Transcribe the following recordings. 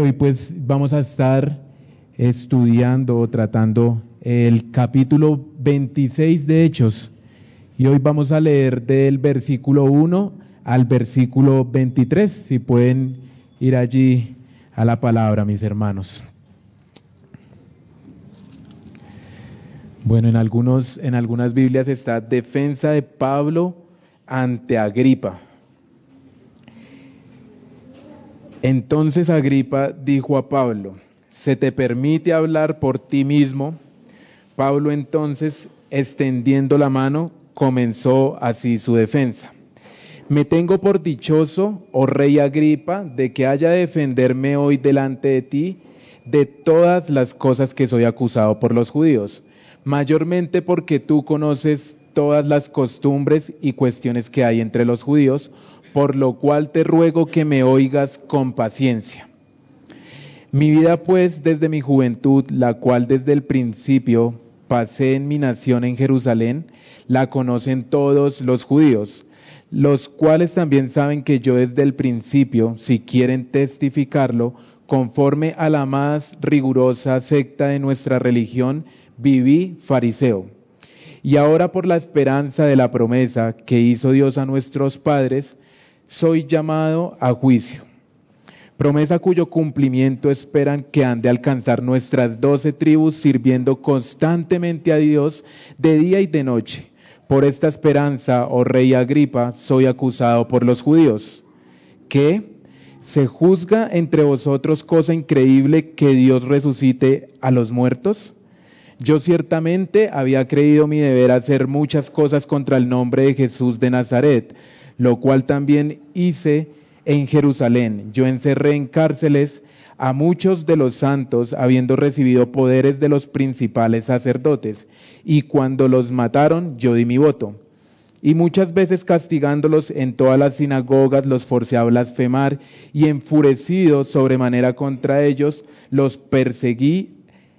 hoy pues vamos a estar estudiando, tratando el capítulo 26 de Hechos, y hoy vamos a leer del versículo 1 al versículo 23, si pueden ir allí a la palabra, mis hermanos. Bueno, en algunas Biblias está defensa de Pablo ante Agripa. Entonces Agripa dijo a Pablo: ¿se te permite hablar por ti mismo? Pablo entonces, extendiendo la mano, comenzó así su defensa. Me tengo por dichoso, oh rey Agripa, de que haya de defenderme hoy delante de ti de todas las cosas que soy acusado por los judíos, mayormente porque tú conoces todas las costumbres y cuestiones que hay entre los judíos, por lo cual te ruego que me oigas con paciencia. Mi vida pues desde mi juventud, la cual desde el principio pasé en mi nación en Jerusalén, la conocen todos los judíos, los cuales también saben que yo desde el principio, si quieren testificarlo, conforme a la más rigurosa secta de nuestra religión, viví fariseo. Y ahora por la esperanza de la promesa que hizo Dios a nuestros padres, soy llamado a juicio. Promesa cuyo cumplimiento esperan que han de alcanzar nuestras 12 tribus, sirviendo constantemente a Dios de día y de noche. Por esta esperanza, oh rey Agripa, soy acusado por los judíos. ¿Qué? ¿Se juzga entre vosotros cosa increíble que Dios resucite a los muertos? Yo ciertamente había creído mi deber hacer muchas cosas contra el nombre de Jesús de Nazaret, lo cual también hice en Jerusalén. Yo encerré en cárceles a muchos de los santos, habiendo recibido poderes de los principales sacerdotes, y cuando los mataron, yo di mi voto. Y muchas veces castigándolos en todas las sinagogas, los forcé a blasfemar, y enfurecido sobremanera contra ellos, los perseguí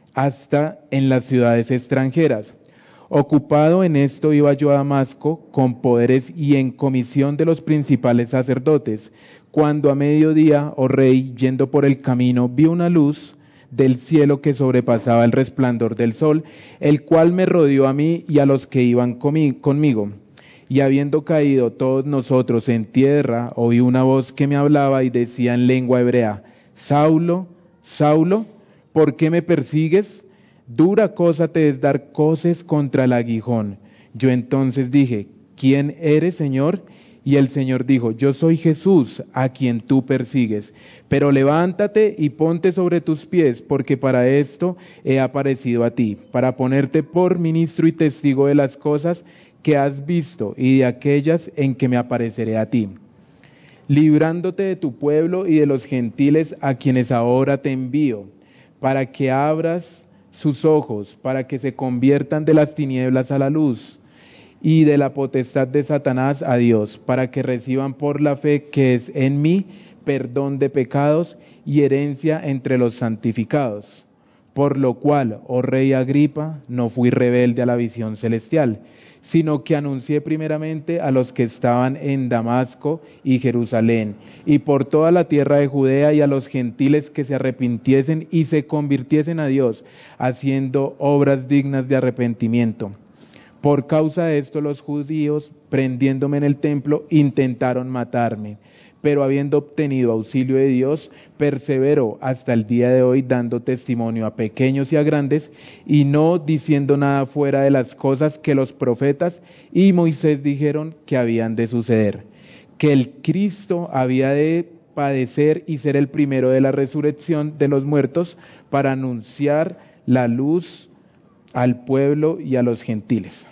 hasta en las ciudades extranjeras. Ocupado en esto iba yo a Damasco con poderes y en comisión de los principales sacerdotes, cuando a mediodía, oh rey, yendo por el camino, vi una luz del cielo que sobrepasaba el resplandor del sol, el cual me rodeó a mí y a los que iban conmigo. Y habiendo caído todos nosotros en tierra, oí una voz que me hablaba y decía en lengua hebrea: Saulo, Saulo, ¿por qué me persigues? Dura cosa te es dar coces contra el aguijón. Yo entonces dije: ¿quién eres, Señor? Y el Señor dijo: yo soy Jesús, a quien tú persigues. Pero levántate y ponte sobre tus pies, porque para esto he aparecido a ti, para ponerte por ministro y testigo de las cosas que has visto y de aquellas en que me apareceré a ti, librándote de tu pueblo y de los gentiles a quienes ahora te envío, para que abras sus ojos, para que se conviertan de las tinieblas a la luz y de la potestad de Satanás a Dios, para que reciban por la fe que es en mí perdón de pecados y herencia entre los santificados. Por lo cual, oh rey Agripa, no fui rebelde a la visión celestial, sino que anuncié primeramente a los que estaban en Damasco y Jerusalén, y por toda la tierra de Judea, y a los gentiles que se arrepintiesen y se convirtiesen a Dios, haciendo obras dignas de arrepentimiento. Por causa de esto los judíos, prendiéndome en el templo, intentaron matarme, pero habiendo obtenido auxilio de Dios, persevero hasta el día de hoy, dando testimonio a pequeños y a grandes, y no diciendo nada fuera de las cosas que los profetas y Moisés dijeron que habían de suceder, que el Cristo había de padecer y ser el primero de la resurrección de los muertos, para anunciar la luz al pueblo y a los gentiles.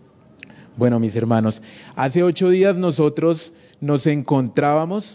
Bueno, mis hermanos, hace 8 días nosotros nos encontrábamos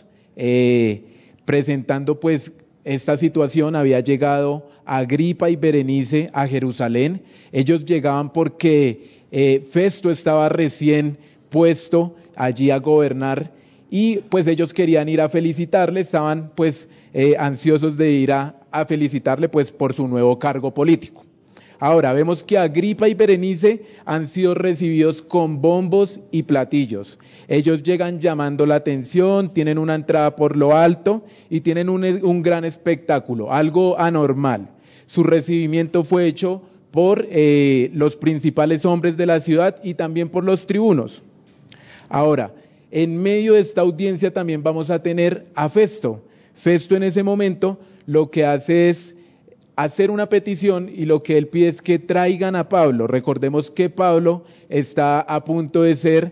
presentando pues esta situación. Había llegado Agripa y Berenice a Jerusalén. Ellos llegaban porque Festo estaba recién puesto allí a gobernar, y pues ellos querían ir a felicitarle, estaban pues ansiosos de ir a felicitarle pues por su nuevo cargo político. Ahora, vemos que Agripa y Berenice han sido recibidos con bombos y platillos. Ellos llegan llamando la atención, tienen una entrada por lo alto y tienen un gran espectáculo, algo anormal. Su recibimiento fue hecho por los principales hombres de la ciudad y también por los tribunos. Ahora, en medio de esta audiencia también vamos a tener a Festo. Festo en ese momento lo que hace es hacer una petición y lo que él pide es que traigan a Pablo. Recordemos que Pablo está a punto de ser,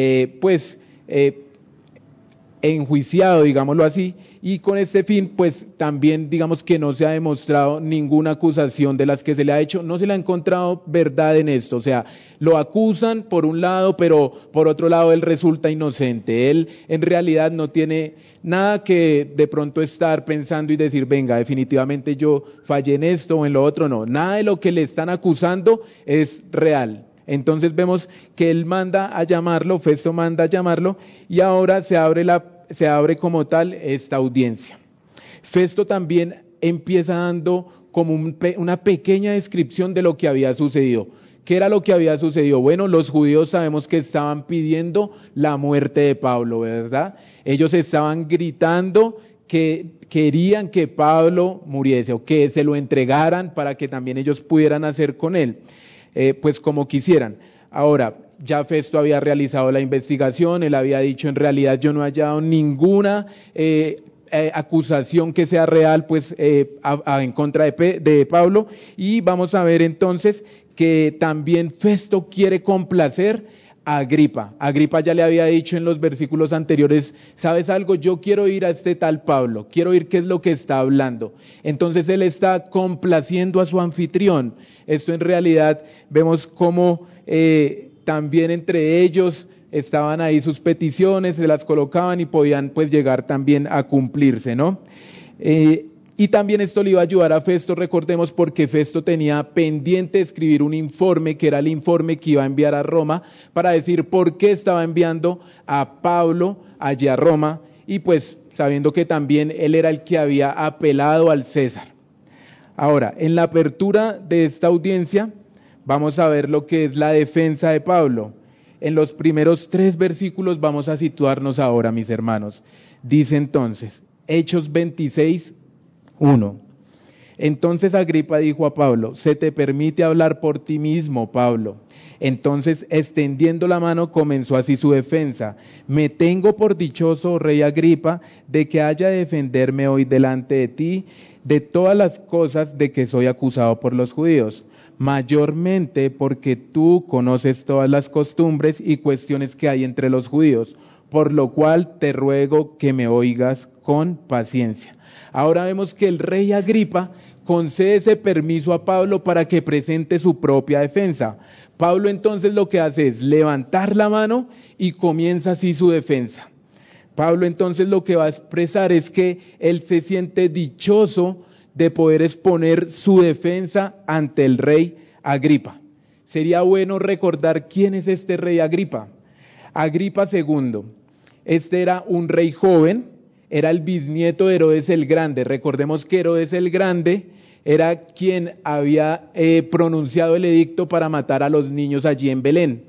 enjuiciado, digámoslo así, y con este fin, pues también digamos que no se ha demostrado ninguna acusación de las que se le ha hecho, no se le ha encontrado verdad en esto, o sea, lo acusan por un lado, pero por otro lado él resulta inocente, él en realidad no tiene nada que de pronto estar pensando y decir, venga, definitivamente yo fallé en esto o en lo otro, no, nada de lo que le están acusando es real. Entonces vemos que él manda a llamarlo, Festo manda a llamarlo y ahora se abre como tal esta audiencia. Festo también empieza dando como una pequeña descripción de lo que había sucedido. ¿Qué era lo que había sucedido? Bueno, los judíos sabemos que estaban pidiendo la muerte de Pablo, ¿verdad? Ellos estaban gritando que querían que Pablo muriese o que se lo entregaran para que también ellos pudieran hacer con él. Pues como quisieran. Ahora, ya Festo había realizado la investigación, él había dicho en realidad yo no he hallado ninguna acusación que sea real pues en contra de Pablo, y vamos a ver entonces que también Festo quiere complacer a Agripa. Agripa ya le había dicho en los versículos anteriores, ¿sabes algo? Yo quiero ir a este tal Pablo, quiero oír qué es lo que está hablando. Entonces él está complaciendo a su anfitrión. Esto en realidad vemos cómo también entre ellos estaban ahí sus peticiones, se las colocaban y podían pues llegar también a cumplirse, ¿no? Y también esto le iba a ayudar a Festo, recordemos, porque Festo tenía pendiente escribir un informe, que era el informe que iba a enviar a Roma, para decir por qué estaba enviando a Pablo allí a Roma, y pues sabiendo que también él era el que había apelado al César. Ahora, en la apertura de esta audiencia, vamos a ver lo que es la defensa de Pablo. En los primeros 3 versículos vamos a situarnos ahora, mis hermanos. Dice entonces, Hechos 26, 1. Entonces Agripa dijo a Pablo, se te permite hablar por ti mismo, Pablo. Entonces, extendiendo la mano, comenzó así su defensa. Me tengo por dichoso, rey Agripa, de que haya de defenderme hoy delante de ti de todas las cosas de que soy acusado por los judíos, mayormente porque tú conoces todas las costumbres y cuestiones que hay entre los judíos, por lo cual te ruego que me oigas con paciencia. Ahora vemos que el rey Agripa concede ese permiso a Pablo para que presente su propia defensa. Pablo entonces lo que hace es levantar la mano y comienza así su defensa. Pablo entonces lo que va a expresar es que él se siente dichoso de poder exponer su defensa ante el rey Agripa. Sería bueno recordar quién es este rey Agripa. Agripa II. Este era un rey joven, era el bisnieto de Herodes el Grande. Recordemos que Herodes el Grande era quien había pronunciado el edicto para matar a los niños allí en Belén.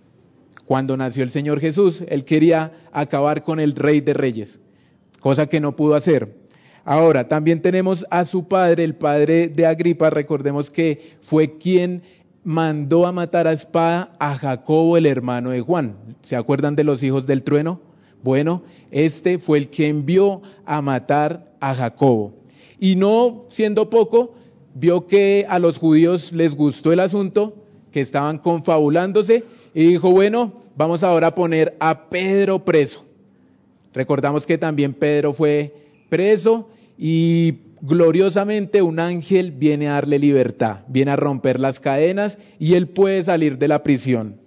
Cuando nació el Señor Jesús, él quería acabar con el Rey de Reyes, cosa que no pudo hacer. Ahora, también tenemos a su padre, el padre de Agripa, recordemos que fue quien mandó a matar a espada a Jacobo, el hermano de Juan. ¿Se acuerdan de los hijos del trueno? Bueno, este fue el que envió a matar a Jacobo. Y no siendo poco, vio que a los judíos les gustó el asunto, que estaban confabulándose, y dijo, bueno, vamos ahora a poner a Pedro preso. Recordamos que también Pedro fue preso y gloriosamente un ángel viene a darle libertad, viene a romper las cadenas y él puede salir de la prisión.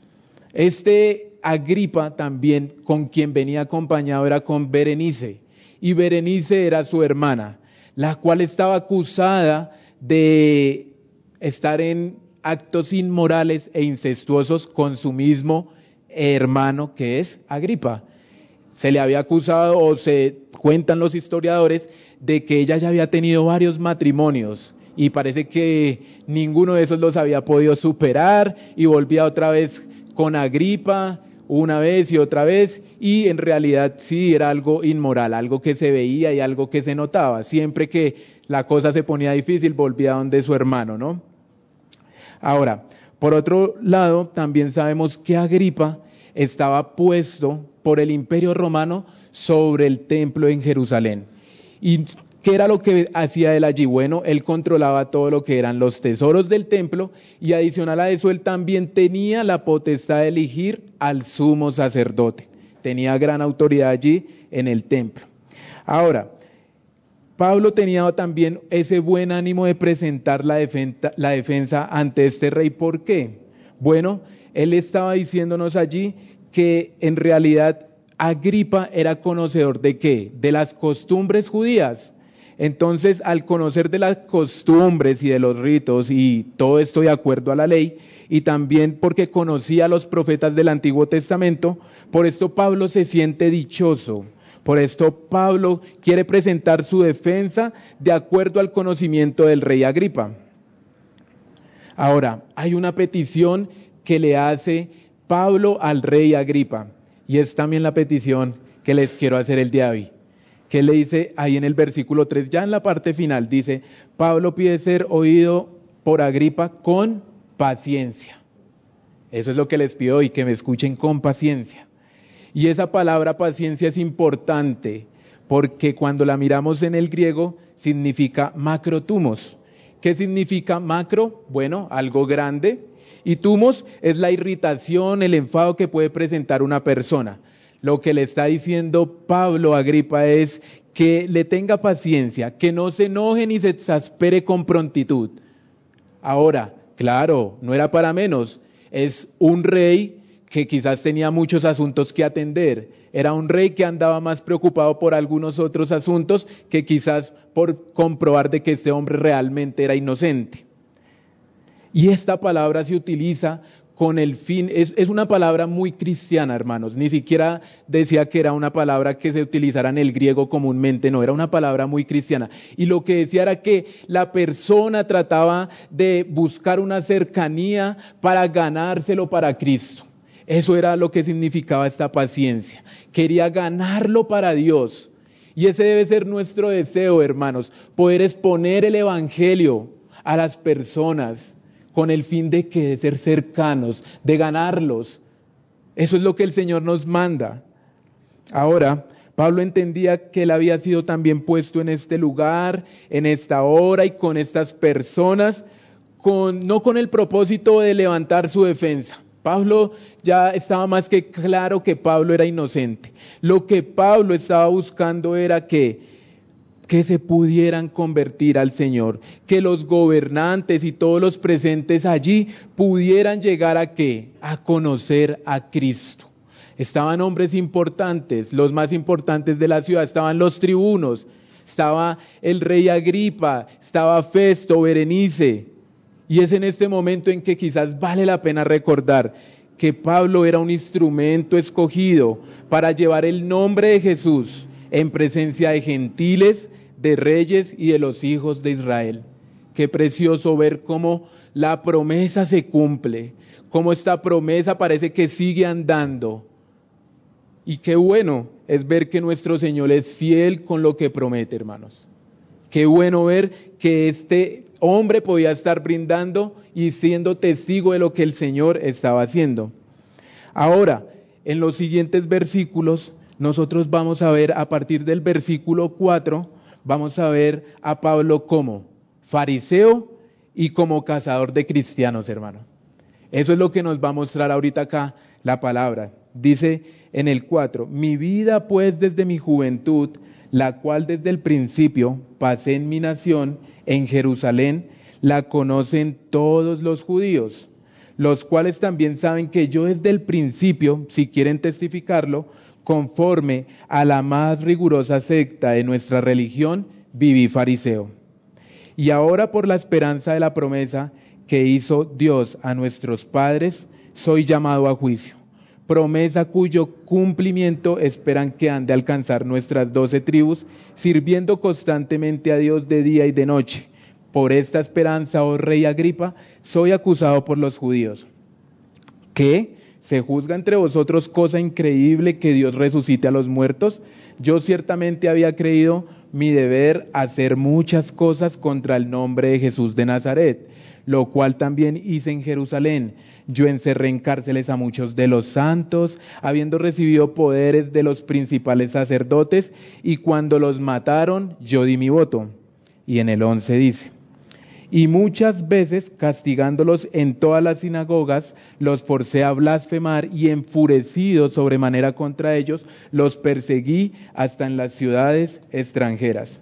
Este Agripa también, con quien venía acompañado, era con Berenice, y Berenice era su hermana, la cual estaba acusada de estar en actos inmorales e incestuosos con su mismo hermano, que es Agripa. Se le había acusado, o se cuentan los historiadores, de que ella ya había tenido varios matrimonios y parece que ninguno de esos los había podido superar y volvía otra vez con Agripa, una vez y otra vez, y en realidad sí era algo inmoral, algo que se veía y algo que se notaba. Siempre que la cosa se ponía difícil, volvía donde su hermano, ¿no? Ahora, por otro lado, también sabemos que Agripa estaba puesto por el Imperio Romano sobre el templo en Jerusalén. ¿Y qué era lo que hacía él allí? Bueno, él controlaba todo lo que eran los tesoros del templo y adicional a eso, él también tenía la potestad de elegir al sumo sacerdote. Tenía gran autoridad allí en el templo. Ahora, Pablo tenía también ese buen ánimo de presentar la defensa ante este rey. ¿Por qué? Bueno, él estaba diciéndonos allí que en realidad Agripa era conocedor ¿de qué? De las costumbres judías. Entonces, al conocer de las costumbres y de los ritos y todo esto de acuerdo a la ley, y también porque conocía a los profetas del Antiguo Testamento, por esto Pablo se siente dichoso. Por esto Pablo quiere presentar su defensa de acuerdo al conocimiento del rey Agripa. Ahora, hay una petición que le hace Pablo al rey Agripa, y es también la petición que les quiero hacer el día de hoy. Que le dice ahí en el versículo 3, ya en la parte final, dice, Pablo pide ser oído por Agripa con paciencia. Eso es lo que les pido hoy, que me escuchen con paciencia. Y esa palabra paciencia es importante, porque cuando la miramos en el griego, significa macrotumos. ¿Qué significa macro? Bueno, algo grande. Y tumos es la irritación, el enfado que puede presentar una persona. Lo que le está diciendo Pablo a Agripa es que le tenga paciencia, que no se enoje ni se exaspere con prontitud. Ahora, claro, no era para menos, es un rey que quizás tenía muchos asuntos que atender. Era un rey que andaba más preocupado por algunos otros asuntos que quizás por comprobar de que este hombre realmente era inocente. Y esta palabra se utiliza con el fin, es una palabra muy cristiana, hermanos, ni siquiera decía que era una palabra que se utilizara en el griego comúnmente, no, era una palabra muy cristiana. Y lo que decía era que la persona trataba de buscar una cercanía para ganárselo para Cristo. Eso era lo que significaba esta paciencia, quería ganarlo para Dios. Y ese debe ser nuestro deseo, hermanos, poder exponer el evangelio a las personas, con el fin de que de ser cercanos, de ganarlos. Eso es lo que el Señor nos manda. Ahora, Pablo entendía que él había sido también puesto en este lugar, en esta hora y con estas personas, no con el propósito de levantar su defensa. Pablo ya estaba más que claro que Pablo era inocente. Lo que Pablo estaba buscando era que se pudieran convertir al Señor, que los gobernantes y todos los presentes allí pudieran llegar ¿a qué? A conocer a Cristo. Estaban hombres importantes, los más importantes de la ciudad, estaban los tribunos, estaba el rey Agripa, estaba Festo, Berenice. Y es en este momento en que quizás vale la pena recordar que Pablo era un instrumento escogido para llevar el nombre de Jesús en presencia de gentiles, de reyes y de los hijos de Israel. Qué precioso ver cómo la promesa se cumple, cómo esta promesa parece que sigue andando. Y qué bueno es ver que nuestro Señor es fiel con lo que promete, hermanos. Qué bueno ver que este hombre podía estar brindando y siendo testigo de lo que el Señor estaba haciendo. Ahora, en los siguientes versículos, nosotros vamos a ver a partir del versículo 4, vamos a ver a Pablo como fariseo y como cazador de cristianos, hermano. Eso es lo que nos va a mostrar ahorita acá la palabra. Dice en el 4, mi vida pues desde mi juventud, la cual desde el principio pasé en mi nación, en Jerusalén, la conocen todos los judíos, los cuales también saben que yo desde el principio, si quieren testificarlo, conforme a la más rigurosa secta de nuestra religión, viví fariseo. Y ahora por la esperanza de la promesa que hizo Dios a nuestros padres, soy llamado a juicio. Promesa cuyo cumplimiento esperan que han de alcanzar nuestras 12 tribus, sirviendo constantemente a Dios de día y de noche, Por esta esperanza, oh rey Agripa, soy acusado por los judíos. ¿Qué? ¿Se juzga entre vosotros cosa increíble que Dios resucite a los muertos? Yo ciertamente había creído mi deber hacer muchas cosas contra el nombre de Jesús de Nazaret, lo cual también hice en Jerusalén. Yo encerré en cárceles a muchos de los santos, habiendo recibido poderes de los principales sacerdotes, y cuando los mataron, yo di mi voto. Y en el 11 dice: y muchas veces, castigándolos en todas las sinagogas, los forcé a blasfemar, y enfurecido sobremanera contra ellos, los perseguí hasta en las ciudades extranjeras.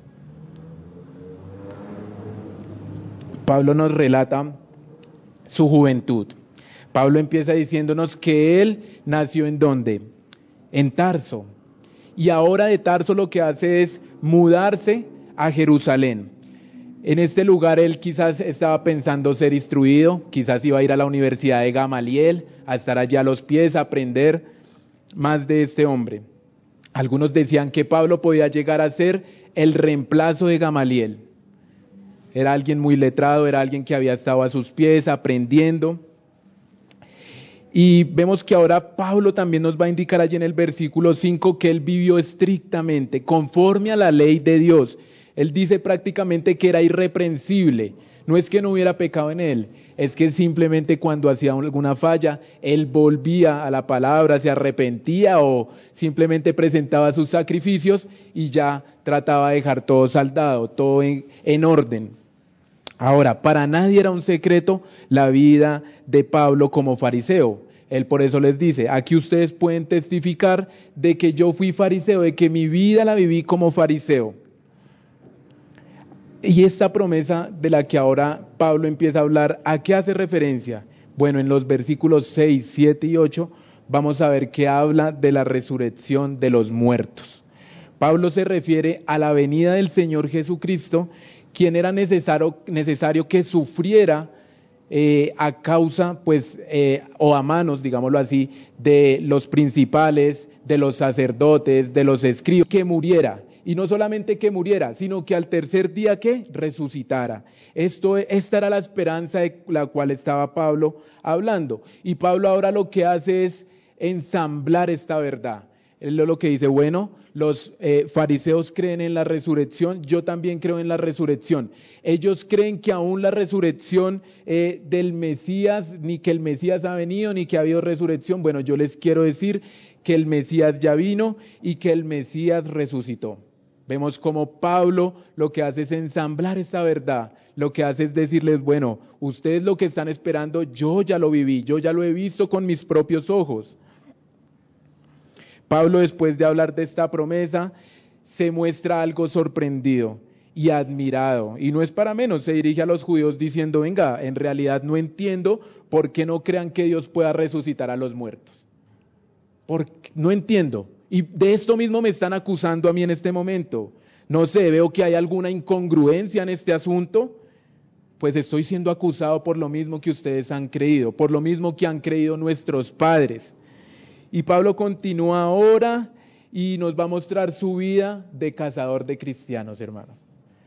Pablo nos relata su juventud. Pablo empieza diciéndonos que él nació ¿en dónde? En Tarso. Y ahora de Tarso lo que hace es mudarse a Jerusalén. En este lugar él quizás estaba pensando ser instruido, quizás iba a ir a la Universidad de Gamaliel, a estar allá a los pies, a aprender más de este hombre. Algunos decían que Pablo podía llegar a ser el reemplazo de Gamaliel. Era alguien muy letrado, era alguien que había estado a sus pies aprendiendo. Y vemos que ahora Pablo también nos va a indicar allí en el versículo 5 que él vivió estrictamente, conforme a la ley de Dios. Él dice prácticamente que era irreprensible. No es que no hubiera pecado en él, es que simplemente cuando hacía alguna falla, él volvía a la palabra, se arrepentía o simplemente presentaba sus sacrificios y ya trataba de dejar todo saldado, todo en orden. Ahora, para nadie era un secreto la vida de Pablo como fariseo. Él por eso les dice: aquí ustedes pueden testificar de que yo fui fariseo, de que mi vida la viví como fariseo. Y esta promesa de la que ahora Pablo empieza a hablar, ¿a qué hace referencia? Bueno, en los versículos 6, 7 y 8 vamos a ver que habla de la resurrección de los muertos. Pablo se refiere a la venida del Señor Jesucristo, quien era necesario que sufriera a causa, o a manos, digámoslo así, de los principales, de los sacerdotes, de los escribas, que muriera. Y no solamente que muriera, sino que al tercer día que resucitara. Esta era la esperanza de la cual estaba Pablo hablando. Y Pablo ahora lo que hace es ensamblar esta verdad. Él es lo que dice: bueno, los fariseos creen en la resurrección, yo también creo en la resurrección. Ellos creen que aún la resurrección del Mesías, ni que el Mesías ha venido, ni que ha habido resurrección. Bueno, yo les quiero decir que el Mesías ya vino y que el Mesías resucitó. Vemos como Pablo lo que hace es ensamblar esta verdad, lo que hace es decirles: bueno, ustedes lo que están esperando, yo ya lo viví, yo ya lo he visto con mis propios ojos. Pablo, después de hablar de esta promesa, se muestra algo sorprendido y admirado, y no es para menos, se dirige a los judíos diciendo: venga, en realidad no entiendo por qué no crean que Dios pueda resucitar a los muertos. No entiendo. Y de esto mismo me están acusando a mí en este momento. No sé, veo que hay alguna incongruencia en este asunto. Pues estoy siendo acusado por lo mismo que ustedes han creído, por lo mismo que han creído nuestros padres. Y Pablo continúa ahora y nos va a mostrar su vida de cazador de cristianos, hermano.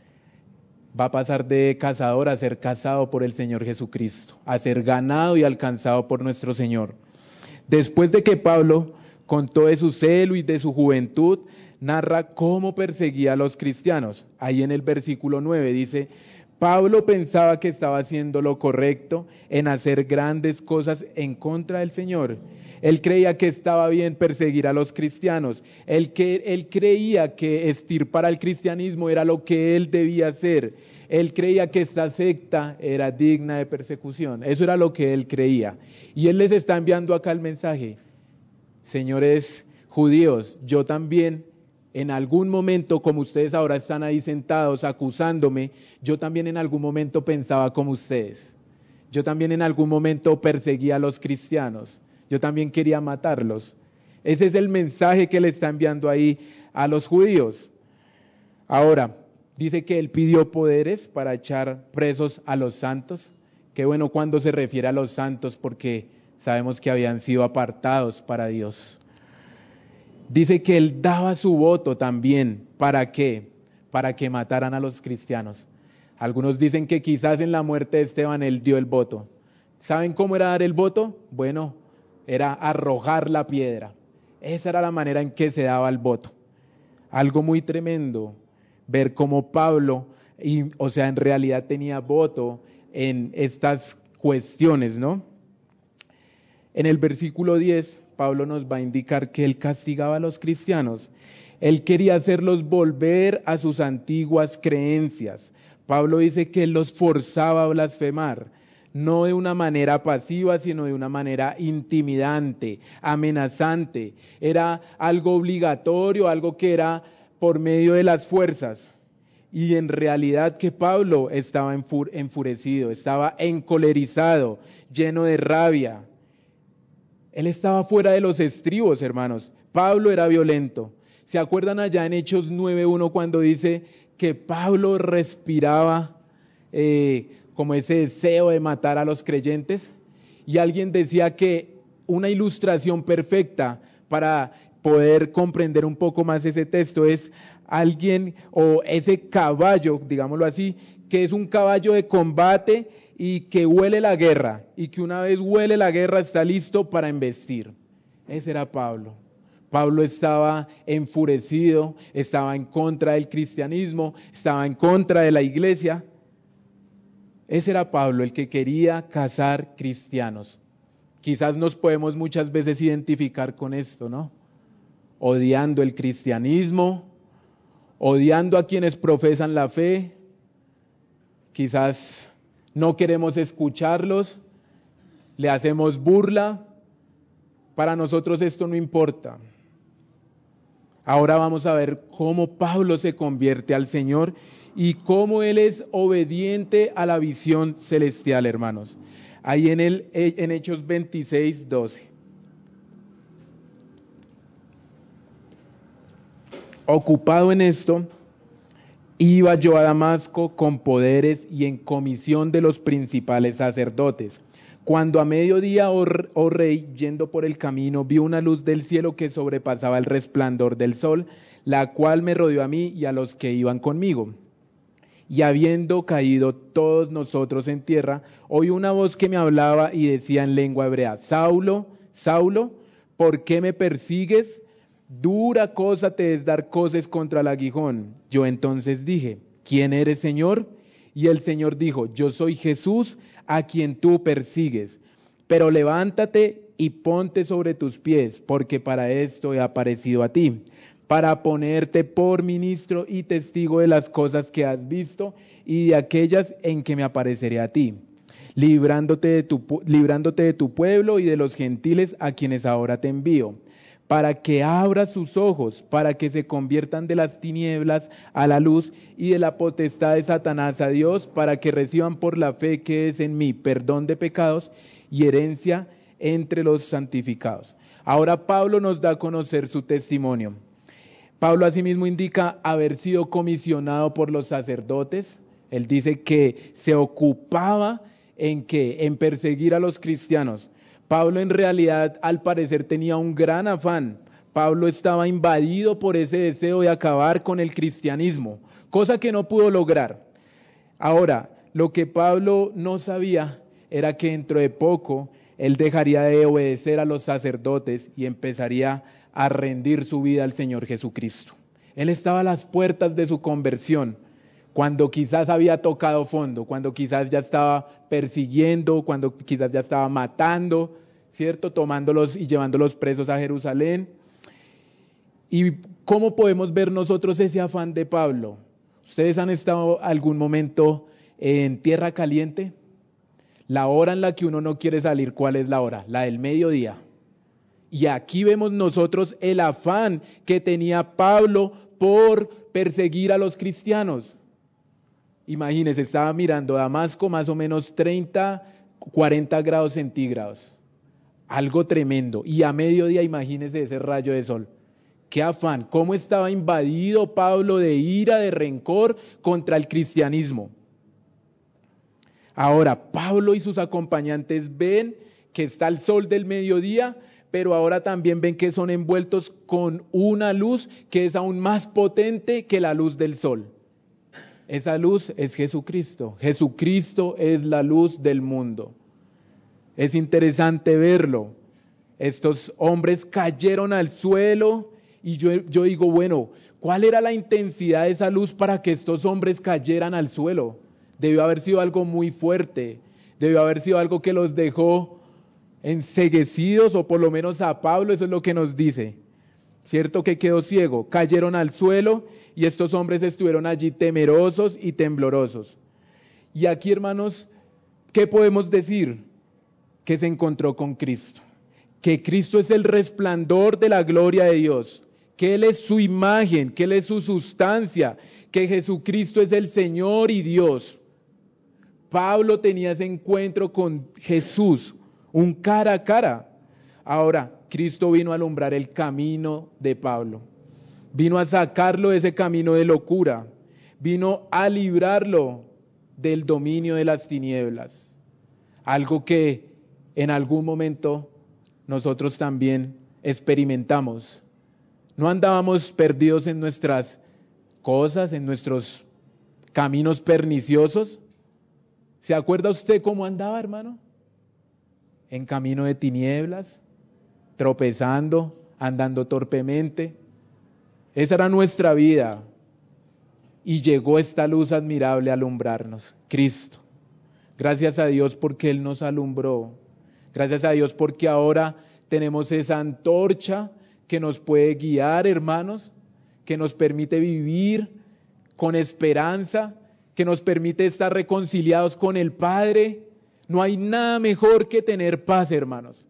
Va a pasar de cazador a ser cazado por el Señor Jesucristo, a ser ganado y alcanzado por nuestro Señor. Después de que Pablo contó de su celo y de su juventud, narra cómo perseguía a los cristianos. Ahí en el versículo 9 dice: Pablo pensaba que estaba haciendo lo correcto en hacer grandes cosas en contra del Señor. Él creía que estaba bien perseguir a los cristianos. Él creía que extirpar al cristianismo era lo que él debía hacer. Él creía que esta secta era digna de persecución. Eso era lo que él creía. Y él les está enviando acá el mensaje: señores judíos, yo también en algún momento, como ustedes ahora están ahí sentados acusándome, yo también en algún momento pensaba como ustedes. Yo también en algún momento perseguía a los cristianos. Yo también quería matarlos. Ese es el mensaje que le está enviando ahí a los judíos. Ahora, dice que él pidió poderes para echar presos a los santos. Qué bueno cuando se refiere a los santos, porque sabemos que habían sido apartados para Dios. Dice que él daba su voto también. ¿Para qué? Para que mataran a los cristianos. Algunos dicen que quizás en la muerte de Esteban él dio el voto. ¿Saben cómo era dar el voto? Bueno, era arrojar la piedra. Esa era la manera en que se daba el voto. Algo muy tremendo, ver cómo Pablo, en realidad tenía voto en estas cuestiones, ¿no? En el versículo 10, Pablo nos va a indicar que él castigaba a los cristianos. Él quería hacerlos volver a sus antiguas creencias. Pablo dice que él los forzaba a blasfemar, no de una manera pasiva, sino de una manera intimidante, amenazante. Era algo obligatorio, algo que era por medio de las fuerzas. Y en realidad que Pablo estaba enfurecido, estaba encolerizado, lleno de rabia. Él estaba fuera de los estribos, hermanos. Pablo era violento. ¿Se acuerdan allá en Hechos 9:1 cuando dice que Pablo respiraba como ese deseo de matar a los creyentes? Y alguien decía que una ilustración perfecta para poder comprender un poco más ese texto es alguien o ese caballo, digámoslo así, que es un caballo de combate y que huele la guerra, y que una vez huele la guerra está listo para embestir. Ese era Pablo. Pablo estaba enfurecido, estaba en contra del cristianismo, estaba en contra de la iglesia. Ese era Pablo, el que quería cazar cristianos. Quizás nos podemos muchas veces identificar con esto, ¿no? Odiando el cristianismo, odiando a quienes profesan la fe, quizás no queremos escucharlos, le hacemos burla. Para nosotros esto no importa. Ahora vamos a ver cómo Pablo se convierte al Señor y cómo él es obediente a la visión celestial, hermanos. Ahí en Hechos 26:12. Ocupado en esto, iba yo a Damasco con poderes y en comisión de los principales sacerdotes. Cuando a mediodía, oh rey, yendo por el camino, vi una luz del cielo que sobrepasaba el resplandor del sol, la cual me rodeó a mí y a los que iban conmigo. Y habiendo caído todos nosotros en tierra, oí una voz que me hablaba y decía en lengua hebrea: Saulo, Saulo, ¿por qué me persigues? Dura cosa te es dar coces contra el aguijón. Yo entonces dije: ¿quién eres, Señor? Y el Señor dijo: yo soy Jesús, a quien tú persigues. Pero levántate y ponte sobre tus pies, porque para esto he aparecido a ti, para ponerte por ministro y testigo de las cosas que has visto y de aquellas en que me apareceré a ti, librándote de tu pueblo y de los gentiles a quienes ahora te envío, para que abras sus ojos, para que se conviertan de las tinieblas a la luz y de la potestad de Satanás a Dios, para que reciban por la fe que es en mí perdón de pecados y herencia entre los santificados. Ahora Pablo nos da a conocer su testimonio. Pablo asimismo indica haber sido comisionado por los sacerdotes. Él dice que se ocupaba en perseguir a los cristianos. Pablo en realidad al parecer tenía un gran afán. Pablo estaba invadido por ese deseo de acabar con el cristianismo, cosa que no pudo lograr. Ahora, lo que Pablo no sabía era que dentro de poco él dejaría de obedecer a los sacerdotes y empezaría a rendir su vida al Señor Jesucristo. Él estaba a las puertas de su conversión, cuando quizás había tocado fondo, cuando quizás ya estaba persiguiendo, cuando quizás ya estaba matando, ¿cierto? Tomándolos y llevándolos presos a Jerusalén. ¿Y cómo podemos ver nosotros ese afán de Pablo? ¿Ustedes han estado algún momento en tierra caliente? La hora en la que uno no quiere salir, ¿cuál es la hora? La del mediodía. Y aquí vemos nosotros el afán que tenía Pablo por perseguir a los cristianos. Imagínense, estaba mirando Damasco, más o menos 30, 40 grados centígrados. Algo tremendo. Y a mediodía, imagínense ese rayo de sol. Qué afán, cómo estaba invadido Pablo de ira, de rencor contra el cristianismo. Ahora, Pablo y sus acompañantes ven que está el sol del mediodía, pero ahora también ven que son envueltos con una luz que es aún más potente que la luz del sol. Esa luz es Jesucristo. Jesucristo es la luz del mundo. Es interesante verlo. Estos hombres cayeron al suelo y yo digo, bueno, ¿cuál era la intensidad de esa luz para que estos hombres cayeran al suelo? Debió haber sido algo muy fuerte. Debió haber sido algo que los dejó enceguecidos, o por lo menos a Pablo eso es lo que nos dice. Cierto que quedó ciego, cayeron al suelo y estos hombres estuvieron allí temerosos y temblorosos. Y aquí, hermanos, ¿qué podemos decir? Que se encontró con Cristo, que Cristo es el resplandor de la gloria de Dios, que Él es su imagen, que Él es su sustancia, que Jesucristo es el Señor y Dios. Pablo tenía ese encuentro con Jesús, un cara a cara. Ahora, Cristo vino a alumbrar el camino de Pablo, vino a sacarlo de ese camino de locura, vino a librarlo del dominio de las tinieblas, algo que en algún momento nosotros también experimentamos. No andábamos perdidos en nuestras cosas, en nuestros caminos perniciosos. ¿Se acuerda usted cómo andaba, hermano? En camino de tinieblas, tropezando, andando torpemente. Esa era nuestra vida. Y llegó esta luz admirable a alumbrarnos, Cristo. Gracias a Dios porque Él nos alumbró. Gracias a Dios porque ahora tenemos esa antorcha que nos puede guiar, hermanos, que nos permite vivir con esperanza, que nos permite estar reconciliados con el Padre. No hay nada mejor que tener paz, hermanos.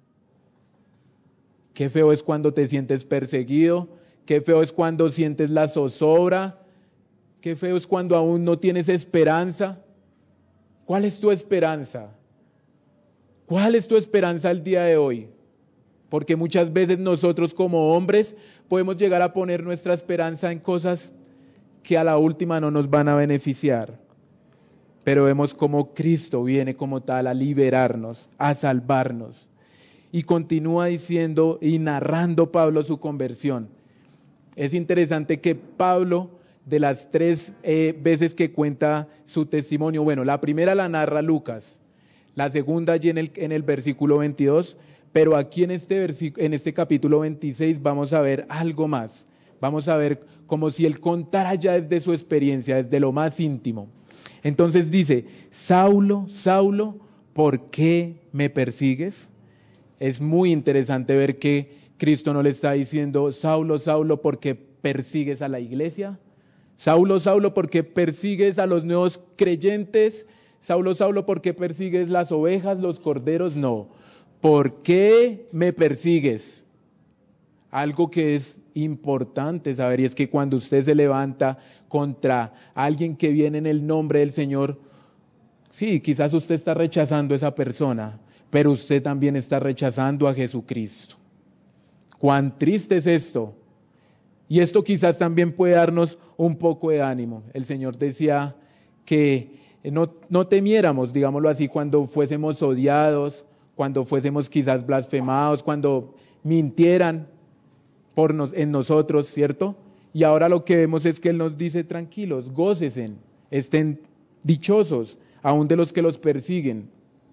Qué feo es cuando te sientes perseguido, qué feo es cuando sientes la zozobra, qué feo es cuando aún no tienes esperanza. ¿Cuál es tu esperanza? ¿Cuál es tu esperanza el día de hoy? Porque muchas veces nosotros como hombres podemos llegar a poner nuestra esperanza en cosas que a la última no nos van a beneficiar. Pero vemos cómo Cristo viene como tal a liberarnos, a salvarnos. Y continúa diciendo y narrando Pablo su conversión. Es interesante que Pablo, de las 3 veces que cuenta su testimonio, bueno, la primera la narra Lucas, la segunda allí en el versículo 22, pero aquí en este capítulo 26 vamos a ver algo más. Vamos a ver como si él contara ya desde su experiencia, desde lo más íntimo. Entonces dice, Saulo, Saulo, ¿por qué me persigues? Es muy interesante ver que Cristo no le está diciendo, Saulo, Saulo, ¿por qué persigues a la iglesia? Saulo, Saulo, ¿por qué persigues a los nuevos creyentes? Saulo, Saulo, ¿por qué persigues las ovejas, los corderos? No. ¿Por qué me persigues? Algo que es importante saber, y es que cuando usted se levanta contra alguien que viene en el nombre del Señor, sí, quizás usted está rechazando a esa persona, pero usted también está rechazando a Jesucristo. Cuán triste es esto. Y esto quizás también puede darnos un poco de ánimo. El Señor decía que no temiéramos, digámoslo así, cuando fuésemos odiados, cuando fuésemos quizás blasfemados, cuando mintieran en nosotros, ¿cierto? Y ahora lo que vemos es que Él nos dice, tranquilos, gócesen, estén dichosos, aún de los que los persiguen.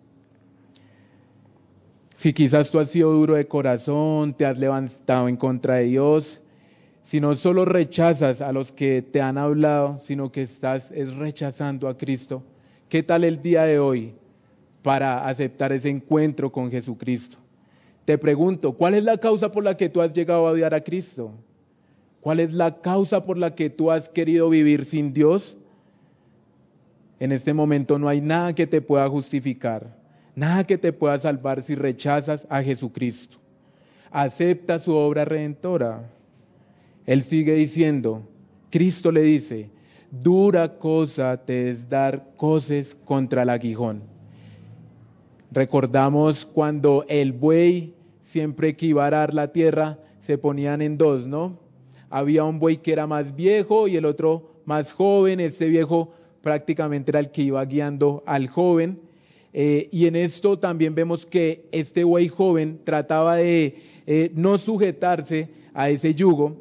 Si quizás tú has sido duro de corazón, te has levantado en contra de Dios, si no solo rechazas a los que te han hablado, sino que estás rechazando a Cristo, ¿qué tal el día de hoy para aceptar ese encuentro con Jesucristo? Te pregunto, ¿cuál es la causa por la que tú has llegado a odiar a Cristo? ¿Cuál es la causa por la que tú has querido vivir sin Dios? En este momento no hay nada que te pueda justificar, nada que te pueda salvar si rechazas a Jesucristo. Acepta su obra redentora. Él sigue diciendo, Cristo le dice, dura cosa te es dar coces contra el aguijón. Recordamos cuando el buey, siempre que iba a arar la tierra, se ponían en dos, ¿no? Había un buey que era más viejo y el otro más joven. Este viejo prácticamente era el que iba guiando al joven. Y en esto también vemos que este buey joven trataba de no sujetarse a ese yugo,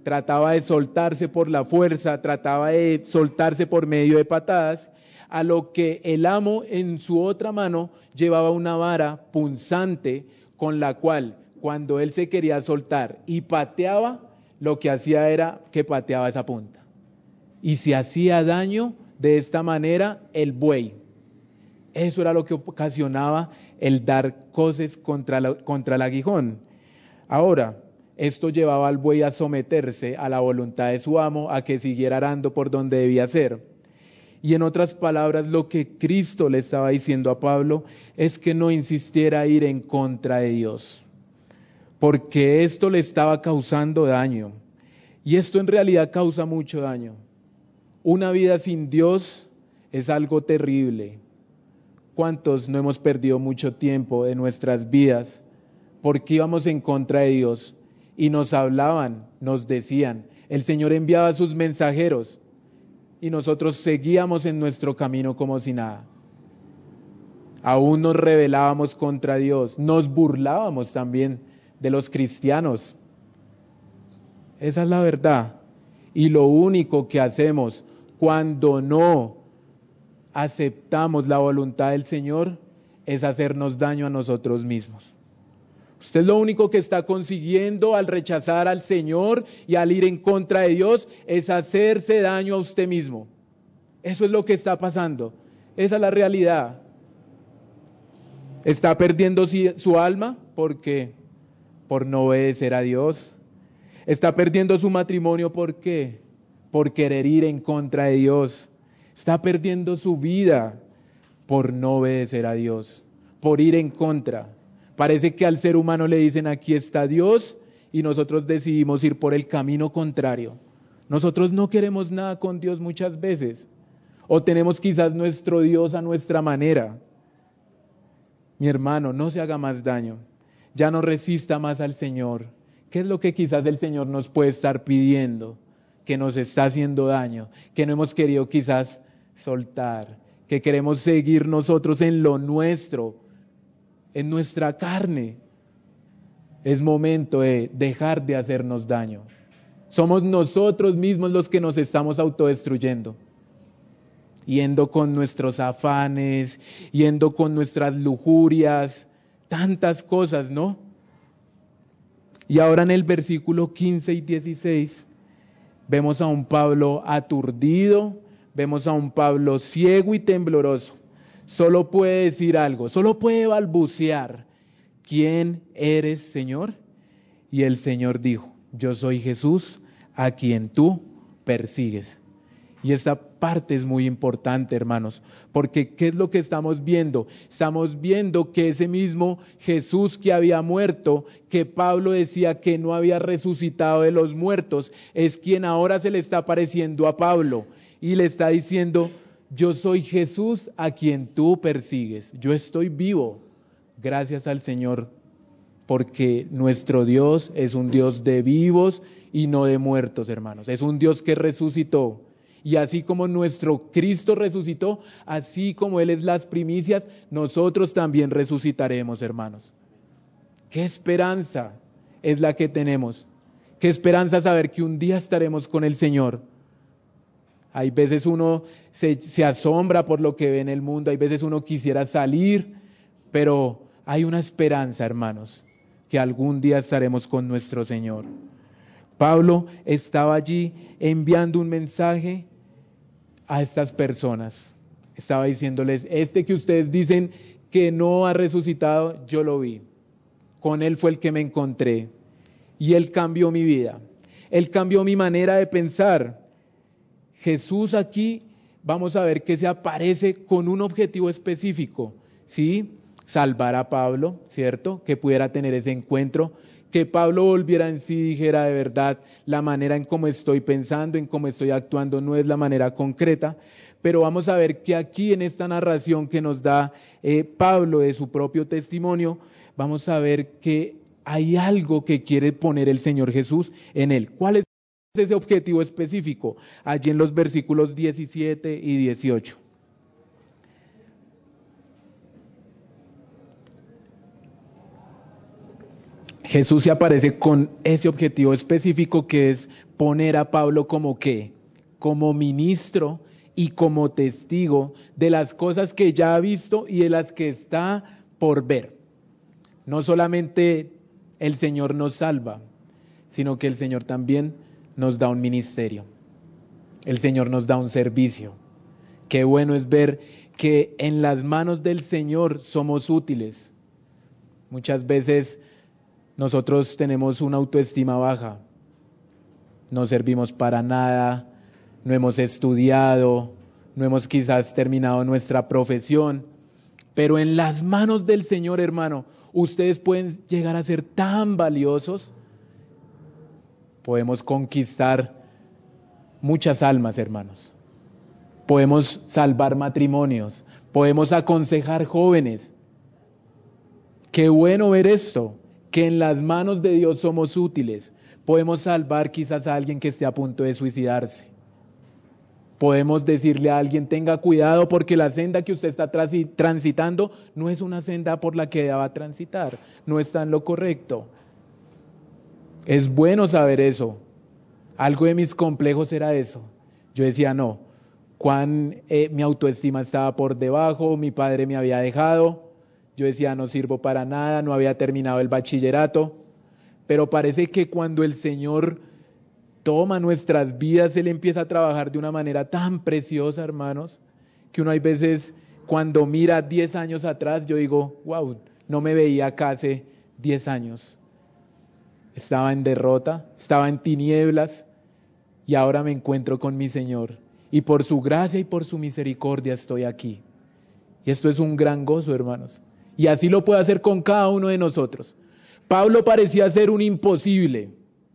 trataba de soltarse por la fuerza, trataba de soltarse por medio de patadas, a lo que el amo en su otra mano llevaba una vara punzante con la cual cuando él se quería soltar y pateaba, lo que hacía era que pateaba esa punta. Y se hacía daño de esta manera el buey. Eso era lo que ocasionaba el dar coces contra el aguijón. Ahora, esto llevaba al buey a someterse a la voluntad de su amo, a que siguiera arando por donde debía ser. Y en otras palabras, lo que Cristo le estaba diciendo a Pablo es que no insistiera a ir en contra de Dios, porque esto le estaba causando daño. Y esto en realidad causa mucho daño. Una vida sin Dios es algo terrible. ¿Cuántos no hemos perdido mucho tiempo de nuestras vidas porque íbamos en contra de Dios? Y nos hablaban, nos decían, el Señor enviaba a sus mensajeros y nosotros seguíamos en nuestro camino como si nada. Aún nos rebelábamos contra Dios, nos burlábamos también de los cristianos. Esa es la verdad. Y lo único que hacemos cuando no aceptamos la voluntad del Señor es hacernos daño a nosotros mismos. Usted lo único que está consiguiendo al rechazar al Señor y al ir en contra de Dios es hacerse daño a usted mismo. Eso es lo que está pasando. Esa es la realidad. Está perdiendo su alma porque por no obedecer a Dios. Está perdiendo su matrimonio ¿por qué? Por querer ir en contra de Dios. Está perdiendo su vida por no obedecer a Dios, por ir en contra. Parece que al ser humano le dicen aquí está Dios y nosotros decidimos ir por el camino contrario. Nosotros no queremos nada con Dios muchas veces. O tenemos quizás nuestro Dios a nuestra manera. Mi hermano, no se haga más daño. Ya no resista más al Señor. ¿Qué es lo que quizás el Señor nos puede estar pidiendo? Que nos está haciendo daño, que no hemos querido quizás soltar, que queremos seguir nosotros en lo nuestro, en nuestra carne. Es momento de dejar de hacernos daño. Somos nosotros mismos los que nos estamos autodestruyendo. Yendo con nuestros afanes, yendo con nuestras lujurias, tantas cosas, ¿no? Y ahora en el versículo 15 y 16 vemos a un Pablo aturdido, vemos a un Pablo ciego y tembloroso. Solo puede decir algo, solo puede balbucear. ¿Quién eres, Señor? Y el Señor dijo, yo soy Jesús, a quien tú persigues. Y esta parte es muy importante, hermanos, porque ¿qué es lo que estamos viendo? Estamos viendo que ese mismo Jesús que había muerto, que Pablo decía que no había resucitado de los muertos, es quien ahora se le está apareciendo a Pablo y le está diciendo, yo soy Jesús a quien tú persigues, yo estoy vivo, gracias al Señor, porque nuestro Dios es un Dios de vivos y no de muertos, hermanos, es un Dios que resucitó. Y así como nuestro Cristo resucitó, así como Él es las primicias, nosotros también resucitaremos, hermanos. ¿Qué esperanza es la que tenemos? ¿Qué esperanza saber que un día estaremos con el Señor? Hay veces uno se asombra por lo que ve en el mundo, hay veces uno quisiera salir, pero hay una esperanza, hermanos, que algún día estaremos con nuestro Señor. Pablo estaba allí enviando un mensaje a estas personas. Estaba diciéndoles, que ustedes dicen que no ha resucitado, yo lo vi. Con Él fue el que me encontré. Y Él cambió mi vida. Él cambió mi manera de pensar. Jesús aquí, vamos a ver que se aparece con un objetivo específico. ¿Sí? Salvar a Pablo, ¿cierto? Que pudiera tener ese encuentro. Que Pablo volviera en sí y dijera de verdad, la manera en cómo estoy pensando, en cómo estoy actuando no es la manera concreta, pero vamos a ver que aquí en esta narración que nos da Pablo de su propio testimonio, vamos a ver que hay algo que quiere poner el Señor Jesús en él. ¿Cuál es ese objetivo específico? Allí en los versículos 17 y 18. Jesús se aparece con ese objetivo específico que es poner a Pablo como ¿qué? Como ministro y como testigo de las cosas que ya ha visto y de las que está por ver. No solamente el Señor nos salva, sino que el Señor también nos da un ministerio. El Señor nos da un servicio. Qué bueno es ver que en las manos del Señor somos útiles. Muchas veces nosotros tenemos una autoestima baja, no servimos para nada, no hemos estudiado, no hemos quizás terminado nuestra profesión, pero en las manos del Señor, hermano, ustedes pueden llegar a ser tan valiosos. Podemos conquistar muchas almas, hermanos. Podemos salvar matrimonios, podemos aconsejar jóvenes. Qué bueno ver esto, que en las manos de Dios somos útiles. Podemos salvar quizás a alguien que esté a punto de suicidarse. Podemos decirle a alguien, tenga cuidado porque la senda que usted está transitando no es una senda por la que va a transitar, no está en lo correcto. Es bueno saber eso. Algo de mis complejos era eso. Yo decía, no, mi autoestima estaba por debajo, mi padre me había dejado. Yo decía, no sirvo para nada, no había terminado el bachillerato. Pero parece que cuando el Señor toma nuestras vidas, Él empieza a trabajar de una manera tan preciosa, hermanos, que uno hay veces, cuando mira 10 años atrás, yo digo, wow, no me veía acá hace 10 años. Estaba en derrota, estaba en tinieblas, y ahora me encuentro con mi Señor. Y por su gracia y por su misericordia estoy aquí. Y esto es un gran gozo, hermanos. Y así lo puede hacer con cada uno de nosotros. Pablo parecía ser un imposible.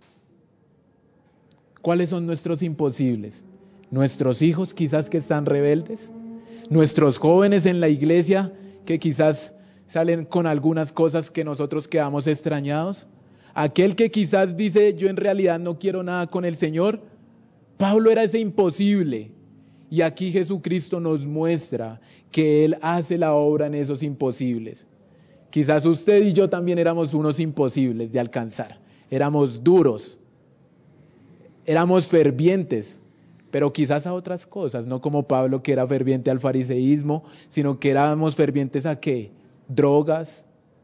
¿Cuáles son nuestros imposibles? Nuestros hijos quizás que están rebeldes, nuestros jóvenes en la iglesia que quizás salen con algunas cosas que nosotros quedamos extrañados, aquel que quizás dice yo en realidad no quiero nada con el Señor. Pablo era ese imposible, y aquí Jesucristo nos muestra que Él hace la obra en esos imposibles. Quizás usted y yo también éramos unos imposibles de alcanzar, éramos duros, éramos fervientes, pero quizás a otras cosas, no como Pablo que era ferviente al fariseísmo, sino que éramos fervientes a ¿qué? Drogas,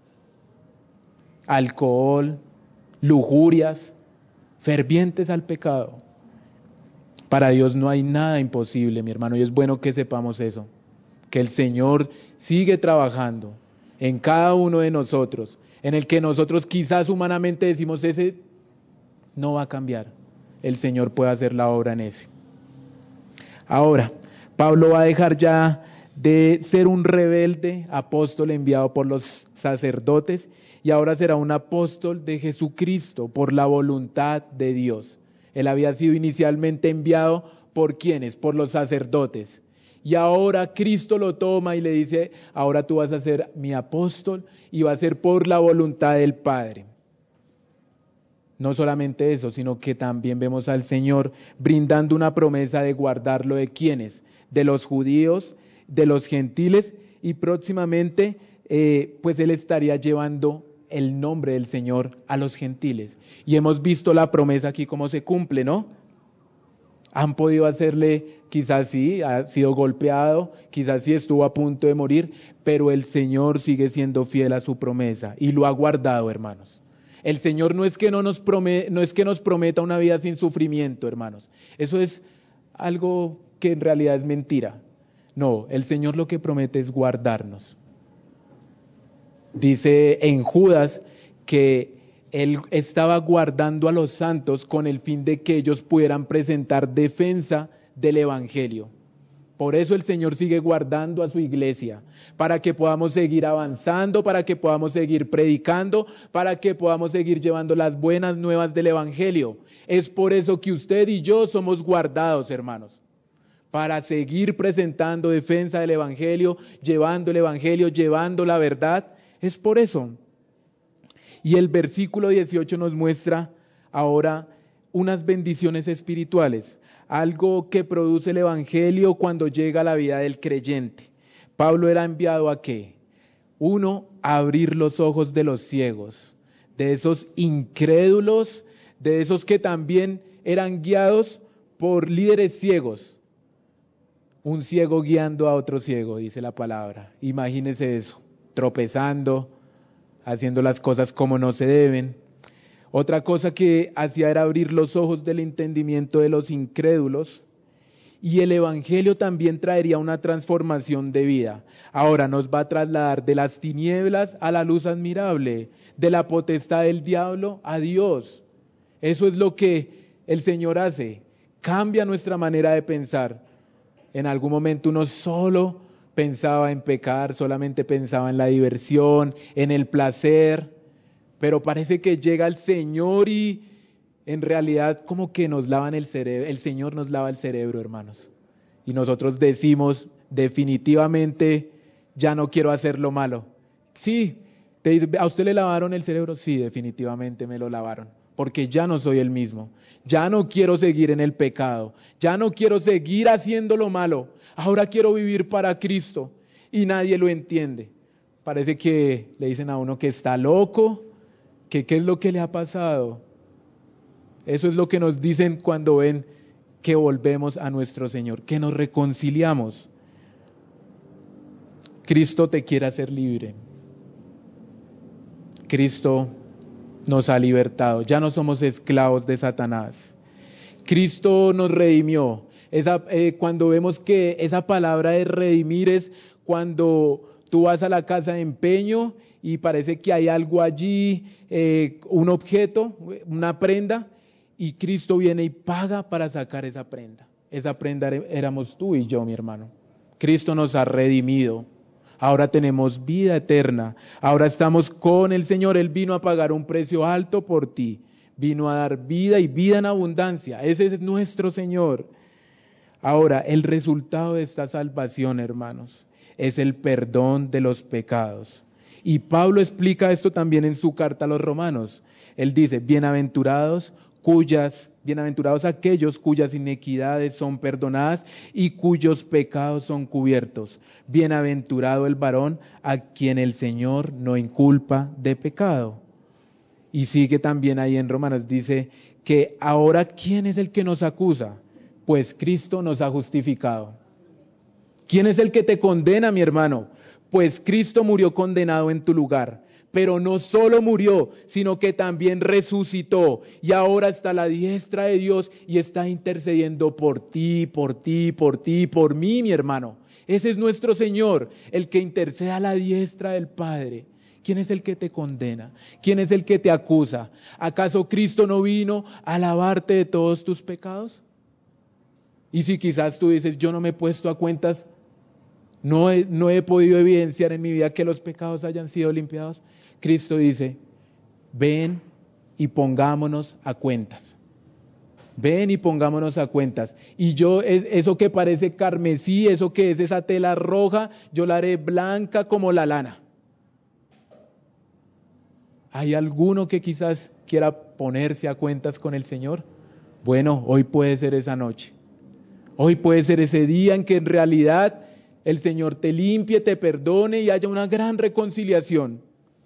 alcohol, lujurias, fervientes al pecado. Para Dios no hay nada imposible, mi hermano, y es bueno que sepamos eso, que el Señor sigue trabajando en cada uno de nosotros, en el que nosotros quizás humanamente decimos ese no va a cambiar. El Señor puede hacer la obra en ese. Ahora, Pablo va a dejar ya de ser un rebelde apóstol enviado por los sacerdotes y ahora será un apóstol de Jesucristo por la voluntad de Dios. Él había sido inicialmente enviado ¿por quiénes? Por los sacerdotes. Y ahora Cristo lo toma y le dice, ahora tú vas a ser mi apóstol y va a ser por la voluntad del Padre. No solamente eso, sino que también vemos al Señor brindando una promesa de guardarlo de ¿quiénes? De los judíos, de los gentiles, y próximamente pues Él estaría llevando el nombre del Señor a los gentiles. Y hemos visto la promesa aquí cómo se cumple, ¿no? Han podido hacerle, quizás sí, ha sido golpeado, quizás sí estuvo a punto de morir, pero el Señor sigue siendo fiel a su promesa y lo ha guardado, hermanos. El Señor no es que nos prometa una vida sin sufrimiento, hermanos. Eso es algo que en realidad es mentira. No, el Señor lo que promete es guardarnos. Dice en Judas que Él estaba guardando a los santos con el fin de que ellos pudieran presentar defensa del Evangelio. Por eso el Señor sigue guardando a su iglesia, para que podamos seguir avanzando, para que podamos seguir predicando, para que podamos seguir llevando las buenas nuevas del Evangelio. Es por eso que usted y yo somos guardados, hermanos, para seguir presentando defensa del Evangelio, llevando la verdad. Es por eso. Y el versículo 18 nos muestra ahora unas bendiciones espirituales, algo que produce el Evangelio cuando llega a la vida del creyente. Pablo era enviado ¿a qué? 1, a abrir los ojos de los ciegos. de esos incrédulos, de esos que también eran guiados por líderes ciegos. Un ciego guiando a otro ciego, dice la palabra. Imagínese eso, tropezando, haciendo las cosas como no se deben. Otra cosa que hacía era abrir los ojos del entendimiento de los incrédulos, y el evangelio también traería una transformación de vida. Ahora nos va a trasladar de las tinieblas a la luz admirable, de la potestad del diablo a Dios. Eso es lo que el Señor hace, cambia nuestra manera de pensar. En algún momento uno solo pensaba en pecar, solamente pensaba en la diversión, en el placer, pero parece que llega el Señor y en realidad como que nos lavan el cerebro, el Señor nos lava el cerebro, hermanos. Y nosotros decimos, definitivamente, ya no quiero hacer lo malo. Sí, ¿a usted le lavaron el cerebro? Sí, definitivamente me lo lavaron, porque ya no soy el mismo. Ya no quiero seguir en el pecado, ya no quiero seguir haciendo lo malo. Ahora quiero vivir para Cristo y nadie lo entiende. Parece que le dicen a uno que está loco, que qué es lo que le ha pasado. Eso es lo que nos dicen cuando ven que volvemos a nuestro Señor, que nos reconciliamos. Cristo te quiere hacer libre. Cristo nos ha libertado. Ya no somos esclavos de Satanás. Cristo nos redimió. Cuando vemos que esa palabra de redimir es cuando tú vas a la casa de empeño y parece que hay algo allí, un objeto, una prenda, y Cristo viene y paga para sacar esa prenda. Esa prenda éramos tú y yo, mi hermano. Cristo nos ha redimido. Ahora tenemos vida eterna. Ahora estamos con el Señor. Él vino a pagar un precio alto por ti. Vino a dar vida y vida en abundancia. Ese es nuestro Señor. Ahora, el resultado de esta salvación, hermanos, es el perdón de los pecados. Y Pablo explica esto también en su carta a los Romanos. Él dice, bienaventurados aquellos cuyas iniquidades son perdonadas y cuyos pecados son cubiertos. Bienaventurado el varón a quien el Señor no inculpa de pecado. Y sigue también ahí en Romanos, dice que ahora ¿quién es el que nos acusa? Pues Cristo nos ha justificado. ¿Quién es el que te condena, mi hermano? Pues Cristo murió condenado en tu lugar. Pero no solo murió, sino que también resucitó y ahora está a la diestra de Dios y está intercediendo por ti, por mí, mi hermano. Ese es nuestro Señor, el que intercede a la diestra del Padre. ¿Quién es el que te condena? ¿Quién es el que te acusa? ¿Acaso Cristo no vino a lavarte de todos tus pecados? Y si quizás tú dices, yo no me he puesto a cuentas, no he podido evidenciar en mi vida que los pecados hayan sido limpiados. Cristo dice, ven y pongámonos a cuentas. Ven y pongámonos a cuentas. Y yo, eso que parece carmesí, eso que es esa tela roja, yo la haré blanca como la lana. ¿Hay alguno que quizás quiera ponerse a cuentas con el Señor? Bueno, hoy puede ser esa noche. Hoy puede ser ese día en que en realidad el Señor te limpie, te perdone y haya una gran reconciliación.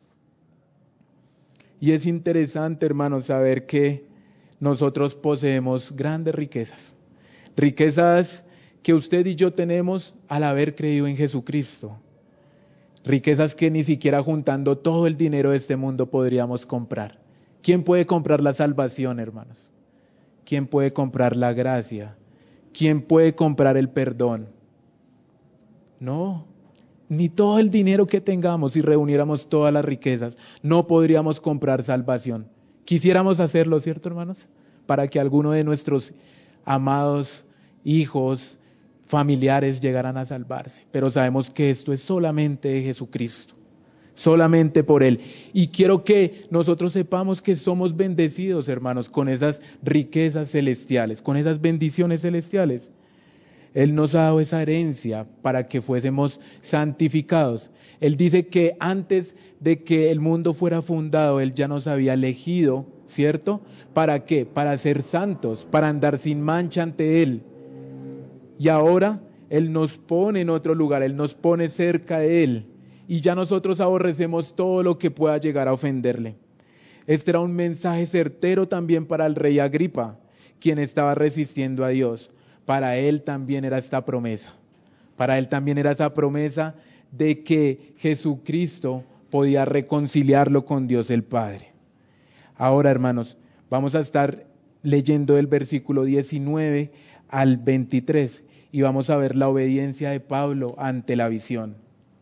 Y es interesante, hermanos, saber que nosotros poseemos grandes riquezas. Riquezas que usted y yo tenemos al haber creído en Jesucristo. Riquezas que ni siquiera juntando todo el dinero de este mundo podríamos comprar. ¿Quién puede comprar la salvación, hermanos? ¿Quién puede comprar la gracia? ¿Quién puede comprar el perdón? No, ni todo el dinero que tengamos, si reuniéramos todas las riquezas, no podríamos comprar salvación. Quisiéramos hacerlo, ¿cierto, hermanos? Para que alguno de nuestros amados hijos, familiares llegaran a salvarse. Pero sabemos que esto es solamente de Jesucristo, solamente por Él. Y quiero que nosotros sepamos que somos bendecidos, hermanos, con esas riquezas celestiales, con esas bendiciones celestiales. Él nos ha dado esa herencia para que fuésemos santificados. Él dice que antes de que el mundo fuera fundado, Él ya nos había elegido, ¿cierto? ¿Para qué? Para ser santos, para andar sin mancha ante Él. Y ahora Él nos pone en otro lugar, Él nos pone cerca de Él. Y ya nosotros aborrecemos todo lo que pueda llegar a ofenderle. Este era un mensaje certero también para el rey Agripa, quien estaba resistiendo a Dios. Para él también era esta promesa. Para él también era esa promesa de que Jesucristo podía reconciliarlo con Dios el Padre. Ahora, hermanos, vamos a estar leyendo el versículo 19 al 23 y vamos a ver la obediencia de Pablo ante la visión.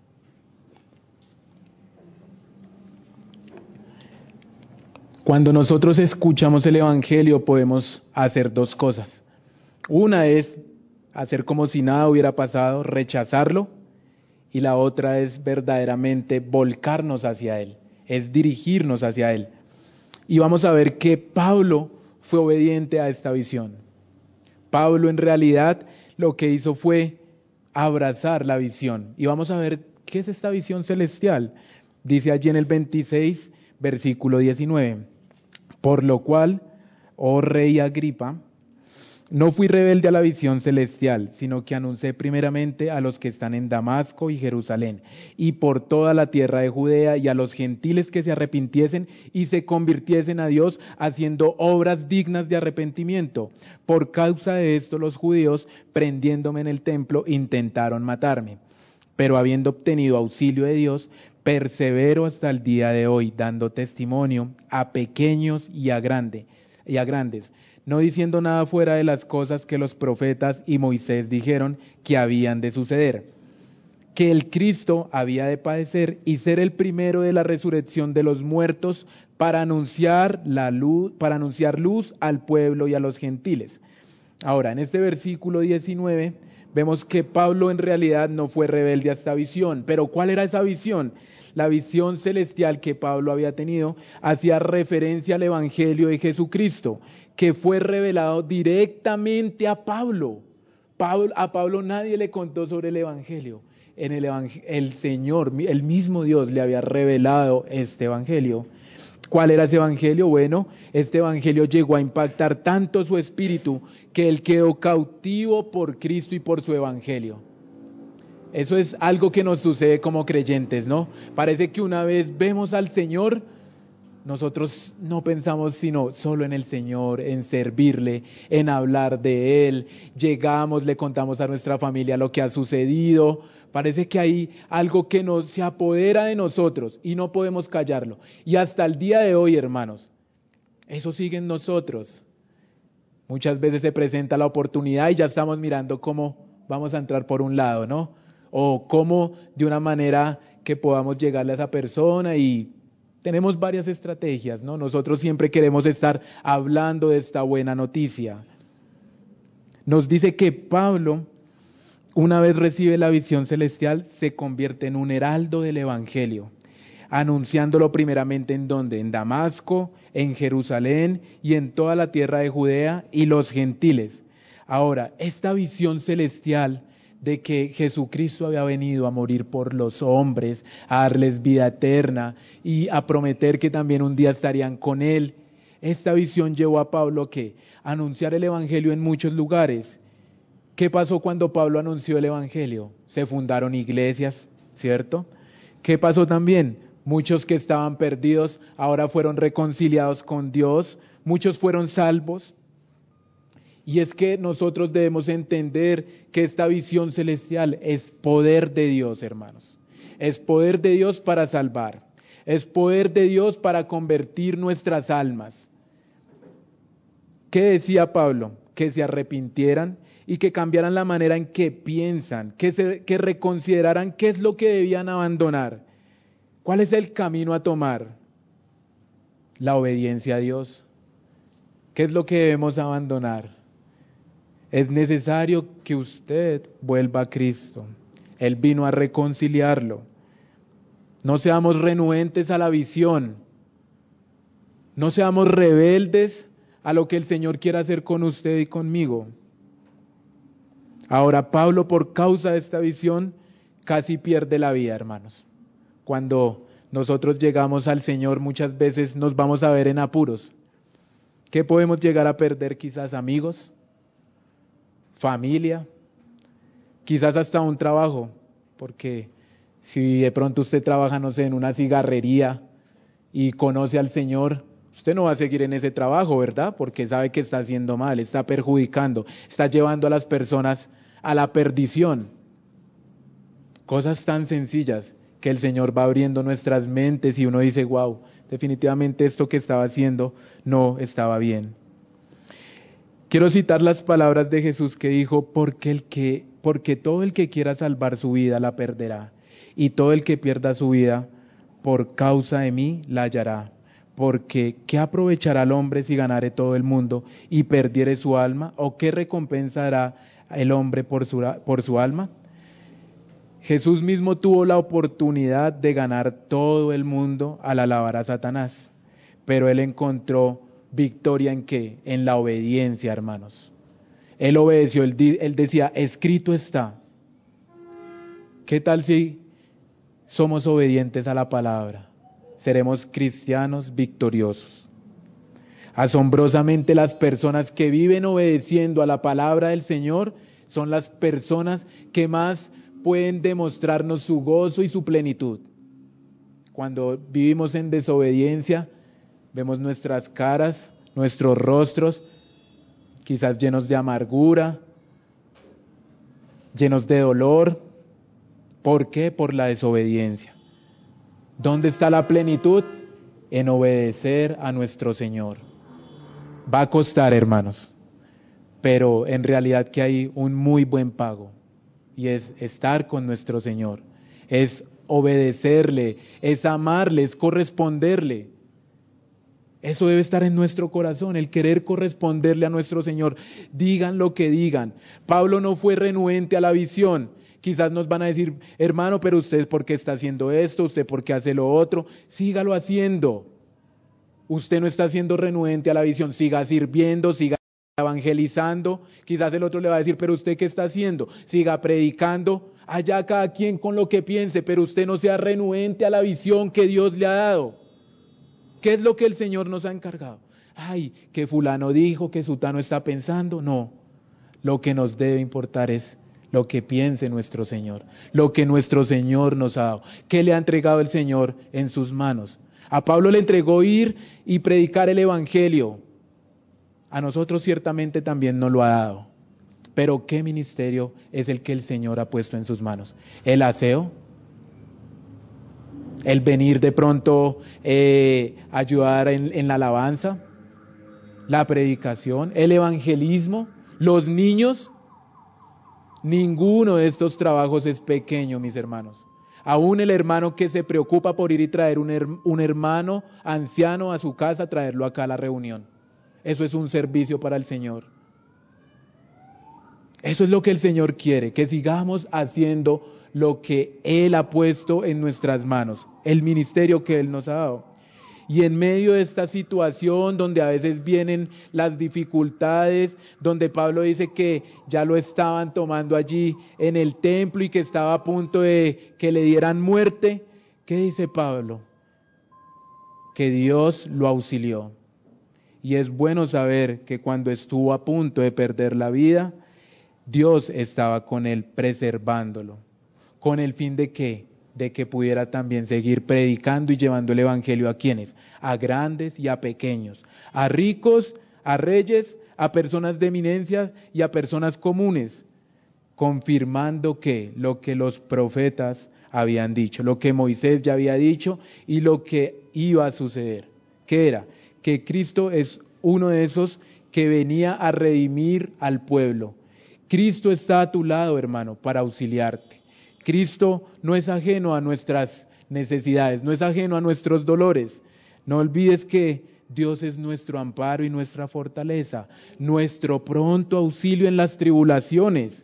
Cuando nosotros escuchamos el Evangelio podemos hacer dos cosas. Una es hacer como si nada hubiera pasado, rechazarlo, y la otra es verdaderamente volcarnos hacia Él, es dirigirnos hacia Él. Y vamos a ver que Pablo fue obediente a esta visión. Pablo en realidad lo que hizo fue abrazar la visión. Y vamos a ver qué es esta visión celestial. Dice allí en el 26, versículo 19. Por lo cual, oh rey Agripa, no fui rebelde a la visión celestial, sino que anuncié primeramente a los que están en Damasco y Jerusalén, y por toda la tierra de Judea, y a los gentiles que se arrepintiesen y se convirtiesen a Dios, haciendo obras dignas de arrepentimiento. Por causa de esto los judíos, prendiéndome en el templo, intentaron matarme. Pero habiendo obtenido auxilio de Dios, persevero hasta el día de hoy, dando testimonio a pequeños y a grandes, no diciendo nada fuera de las cosas que los profetas y Moisés dijeron que habían de suceder, que el Cristo había de padecer y ser el primero de la resurrección de los muertos para anunciar luz al pueblo y a los gentiles. Ahora, en este versículo 19 vemos que Pablo en realidad no fue rebelde a esta visión, pero ¿cuál era esa visión? La visión celestial que Pablo había tenido hacía referencia al Evangelio de Jesucristo, que fue revelado directamente a Pablo. A Pablo nadie le contó sobre el Evangelio. El Señor, el mismo Dios le había revelado este Evangelio. ¿Cuál era ese Evangelio? Bueno, este Evangelio llegó a impactar tanto su espíritu que él quedó cautivo por Cristo y por su Evangelio. Eso es algo que nos sucede como creyentes, ¿no? Parece que una vez vemos al Señor, nosotros no pensamos sino solo en el Señor, en servirle, en hablar de Él. Llegamos, le contamos a nuestra familia lo que ha sucedido. Parece que hay algo que se apodera de nosotros y no podemos callarlo. Y hasta el día de hoy, hermanos, eso sigue en nosotros. Muchas veces se presenta la oportunidad y ya estamos mirando cómo vamos a entrar por un lado, ¿no? O cómo de una manera que podamos llegarle a esa persona, y tenemos varias estrategias, ¿no? Nosotros siempre queremos estar hablando de esta buena noticia. Nos dice que Pablo, una vez recibe la visión celestial, se convierte en un heraldo del Evangelio, anunciándolo primeramente ¿en dónde? En Damasco, en Jerusalén y en toda la tierra de Judea y los gentiles. Ahora, esta visión celestial de que Jesucristo había venido a morir por los hombres, a darles vida eterna y a prometer que también un día estarían con Él. Esta visión llevó a Pablo a anunciar el Evangelio en muchos lugares. ¿Qué pasó cuando Pablo anunció el Evangelio? Se fundaron iglesias, ¿cierto? ¿Qué pasó también? Muchos que estaban perdidos ahora fueron reconciliados con Dios, muchos fueron salvos. Y es que nosotros debemos entender que esta visión celestial es poder de Dios, hermanos. Es poder de Dios para salvar. Es poder de Dios para convertir nuestras almas. ¿Qué decía Pablo? Que se arrepintieran y que cambiaran la manera en que piensan, que reconsideraran qué es lo que debían abandonar. ¿Cuál es el camino a tomar? La obediencia a Dios. ¿Qué es lo que debemos abandonar? Es necesario que usted vuelva a Cristo. Él vino a reconciliarlo. No seamos renuentes a la visión. No seamos rebeldes a lo que el Señor quiere hacer con usted y conmigo. Ahora, Pablo, por causa de esta visión, casi pierde la vida, hermanos. Cuando nosotros llegamos al Señor, muchas veces nos vamos a ver en apuros. ¿Qué podemos llegar a perder? Quizás amigos, familia, quizás hasta un trabajo, porque si de pronto usted trabaja, no sé, en una cigarrería y conoce al Señor, usted no va a seguir en ese trabajo, ¿verdad? Porque sabe que está haciendo mal, está perjudicando, está llevando a las personas a la perdición. Cosas tan sencillas que el Señor va abriendo nuestras mentes y uno dice, wow, definitivamente esto que estaba haciendo no estaba bien. Quiero citar las palabras de Jesús que dijo, porque todo el que quiera salvar su vida la perderá, y todo el que pierda su vida por causa de mí la hallará. Porque ¿qué aprovechará el hombre si ganare todo el mundo y perdiere su alma? ¿O qué recompensará el hombre por su alma? Jesús mismo tuvo la oportunidad de ganar todo el mundo al alabar a Satanás, pero él encontró victoria ¿en qué? En la obediencia, hermanos. Él obedeció, él decía, escrito está. ¿Qué tal si somos obedientes a la palabra? Seremos cristianos victoriosos. Asombrosamente las personas que viven obedeciendo a la palabra del Señor son las personas que más pueden demostrarnos su gozo y su plenitud. Cuando vivimos en desobediencia, vemos nuestras caras, nuestros rostros, quizás llenos de amargura, llenos de dolor. ¿Por qué? Por la desobediencia. ¿Dónde está la plenitud? En obedecer a nuestro Señor. Va a costar, hermanos, pero en realidad que hay un muy buen pago, y es estar con nuestro Señor, es obedecerle, es amarle, es corresponderle. Eso debe estar en nuestro corazón, el querer corresponderle a nuestro Señor. Digan lo que digan. Pablo no fue renuente a la visión. Quizás nos van a decir, hermano, pero usted ¿por qué está haciendo esto? ¿Usted por qué hace lo otro? Sígalo haciendo. Usted no está siendo renuente a la visión. Siga sirviendo, siga evangelizando. Quizás el otro le va a decir, pero ¿usted qué está haciendo? Siga predicando. Allá cada quien con lo que piense, pero usted no sea renuente a la visión que Dios le ha dado. ¿Qué es lo que el Señor nos ha encargado? Ay, que fulano dijo, que sutano está pensando. No, lo que nos debe importar es lo que piense nuestro Señor, lo que nuestro Señor nos ha dado. ¿Qué le ha entregado el Señor en sus manos? A Pablo le entregó ir y predicar el Evangelio. A nosotros ciertamente también nos lo ha dado. Pero ¿qué ministerio es el que el Señor ha puesto en sus manos? ¿El aseo? ¿El venir de pronto ayudar en la alabanza? ¿La predicación? ¿El evangelismo? ¿Los niños? Ninguno de estos trabajos es pequeño, mis hermanos. Aún el hermano que se preocupa por ir y traer un hermano anciano a su casa, traerlo acá a la reunión. Eso es un servicio para el Señor. Eso es lo que el Señor quiere, que sigamos haciendo lo que Él ha puesto en nuestras manos, el ministerio que Él nos ha dado. Y en medio de esta situación donde a veces vienen las dificultades, donde Pablo dice que ya lo estaban tomando allí en el templo y que estaba a punto de que le dieran muerte, ¿qué dice Pablo? Que Dios lo auxilió. Y es bueno saber que cuando estuvo a punto de perder la vida, Dios estaba con él preservándolo. ¿Con el fin de qué? De que pudiera también seguir predicando y llevando el evangelio a quienes, a grandes y a pequeños, a ricos, a reyes, a personas de eminencia y a personas comunes, confirmando que lo que los profetas habían dicho, lo que Moisés ya había dicho y lo que iba a suceder. ¿Qué era? Que Cristo es uno de esos que venía a redimir al pueblo. Cristo está a tu lado, hermano, para auxiliarte. Cristo no es ajeno a nuestras necesidades, no es ajeno a nuestros dolores. No olvides que Dios es nuestro amparo y nuestra fortaleza, nuestro pronto auxilio en las tribulaciones.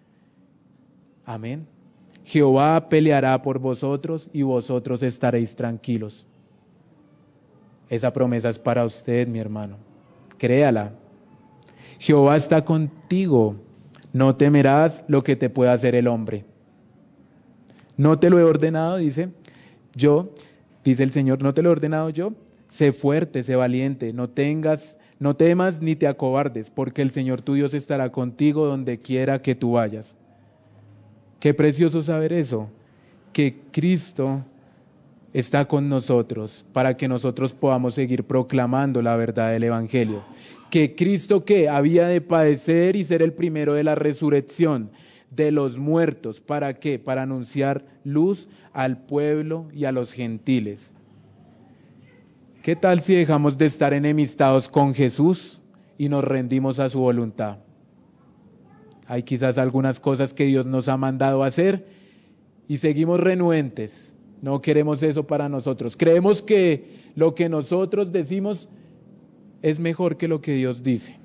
Amén. Jehová peleará por vosotros y vosotros estaréis tranquilos. Esa promesa es para usted, mi hermano. Créala. Jehová está contigo. No temerás lo que te pueda hacer el hombre. No te lo he ordenado, dice el Señor, no te lo he ordenado yo. Sé fuerte, sé valiente, no temas ni te acobardes, porque el Señor tu Dios estará contigo donde quiera que tú vayas. Qué precioso saber eso, que Cristo está con nosotros para que nosotros podamos seguir proclamando la verdad del Evangelio. Que Cristo que había de padecer y ser el primero de la resurrección de los muertos. ¿Para qué? Para anunciar luz al pueblo y a los gentiles. ¿Qué tal si dejamos de estar enemistados con Jesús y nos rendimos a su voluntad? Hay quizás algunas cosas que Dios nos ha mandado a hacer y seguimos renuentes. No queremos eso para nosotros. Creemos que lo que nosotros decimos es mejor que lo que Dios dice.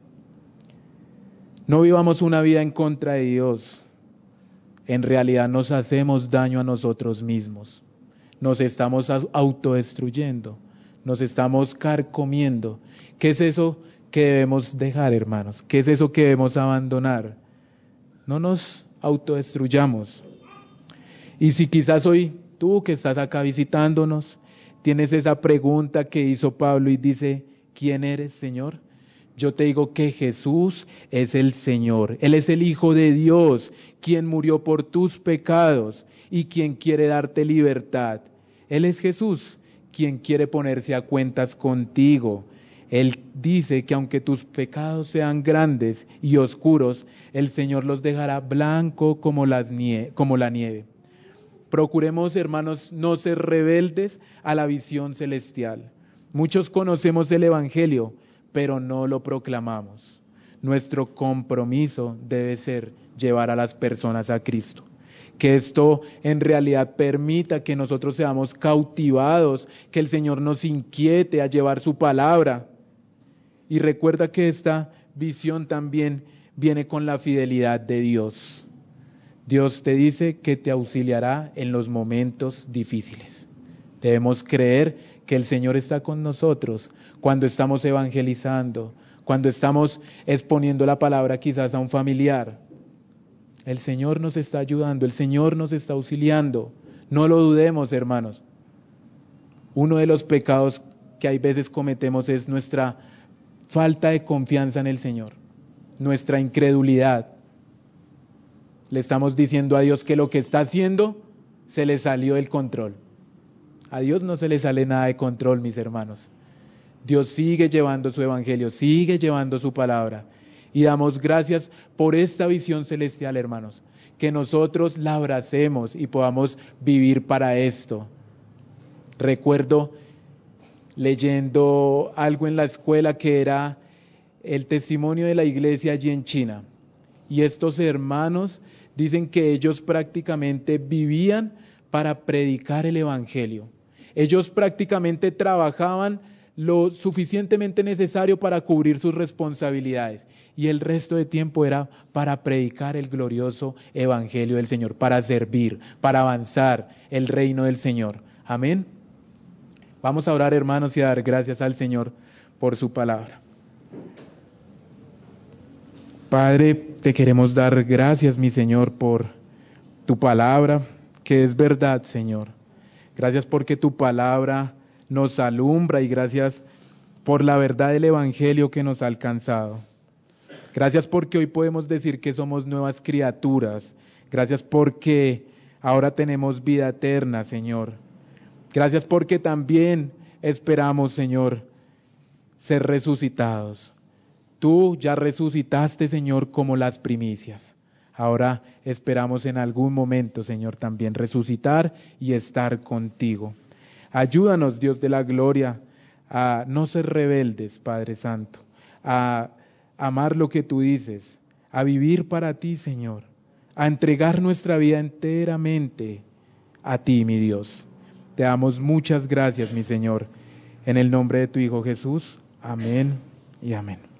No vivamos una vida en contra de Dios. En realidad nos hacemos daño a nosotros mismos. Nos estamos autodestruyendo. Nos estamos carcomiendo. ¿Qué es eso que debemos dejar, hermanos? ¿Qué es eso que debemos abandonar? No nos autodestruyamos. Y si quizás hoy tú que estás acá visitándonos, tienes esa pregunta que hizo Pablo y dice, ¿quién eres, Señor? Yo te digo que Jesús es el Señor. Él es el Hijo de Dios, quien murió por tus pecados y quien quiere darte libertad. Él es Jesús, quien quiere ponerse a cuentas contigo. Él dice que aunque tus pecados sean grandes y oscuros, el Señor los dejará blanco como la nieve. Procuremos, hermanos, no ser rebeldes a la visión celestial. Muchos conocemos el Evangelio, pero no lo proclamamos. Nuestro compromiso debe ser llevar a las personas a Cristo. Que esto en realidad permita que nosotros seamos cautivados, que el Señor nos inquiete a llevar su palabra. Y recuerda que esta visión también viene con la fidelidad de Dios. Dios te dice que te auxiliará en los momentos difíciles. Debemos creer que el Señor está con nosotros cuando estamos evangelizando, cuando estamos exponiendo la palabra quizás a un familiar. El Señor nos está ayudando, el Señor nos está auxiliando. No lo dudemos, hermanos. Uno de los pecados que hay veces cometemos es nuestra falta de confianza en el Señor, nuestra incredulidad. Le estamos diciendo a Dios que lo que está haciendo se le salió del control. A Dios no se le sale nada de control, mis hermanos. Dios sigue llevando su evangelio, sigue llevando su palabra. Y damos gracias por esta visión celestial, hermanos. Que nosotros la abracemos y podamos vivir para esto. Recuerdo leyendo algo en la escuela que era el testimonio de la iglesia allí en China. Y estos hermanos dicen que ellos prácticamente vivían para predicar el evangelio. Ellos prácticamente trabajaban lo suficientemente necesario para cubrir sus responsabilidades. Y el resto de tiempo era para predicar el glorioso evangelio del Señor, para servir, para avanzar el reino del Señor. Amén. Vamos a orar, hermanos, y a dar gracias al Señor por su palabra. Padre, te queremos dar gracias, mi Señor, por tu palabra, que es verdad, Señor. Gracias porque tu palabra nos alumbra y gracias por la verdad del evangelio que nos ha alcanzado. Gracias porque hoy podemos decir que somos nuevas criaturas. Gracias porque ahora tenemos vida eterna, Señor. Gracias porque también esperamos, Señor, ser resucitados. Tú ya resucitaste, Señor, como las primicias. Ahora esperamos en algún momento, Señor, también resucitar y estar contigo. Ayúdanos, Dios de la gloria, a no ser rebeldes, Padre Santo, a amar lo que tú dices, a vivir para ti, Señor, a entregar nuestra vida enteramente a ti, mi Dios. Te damos muchas gracias, mi Señor. En el nombre de tu Hijo Jesús. Amén y amén.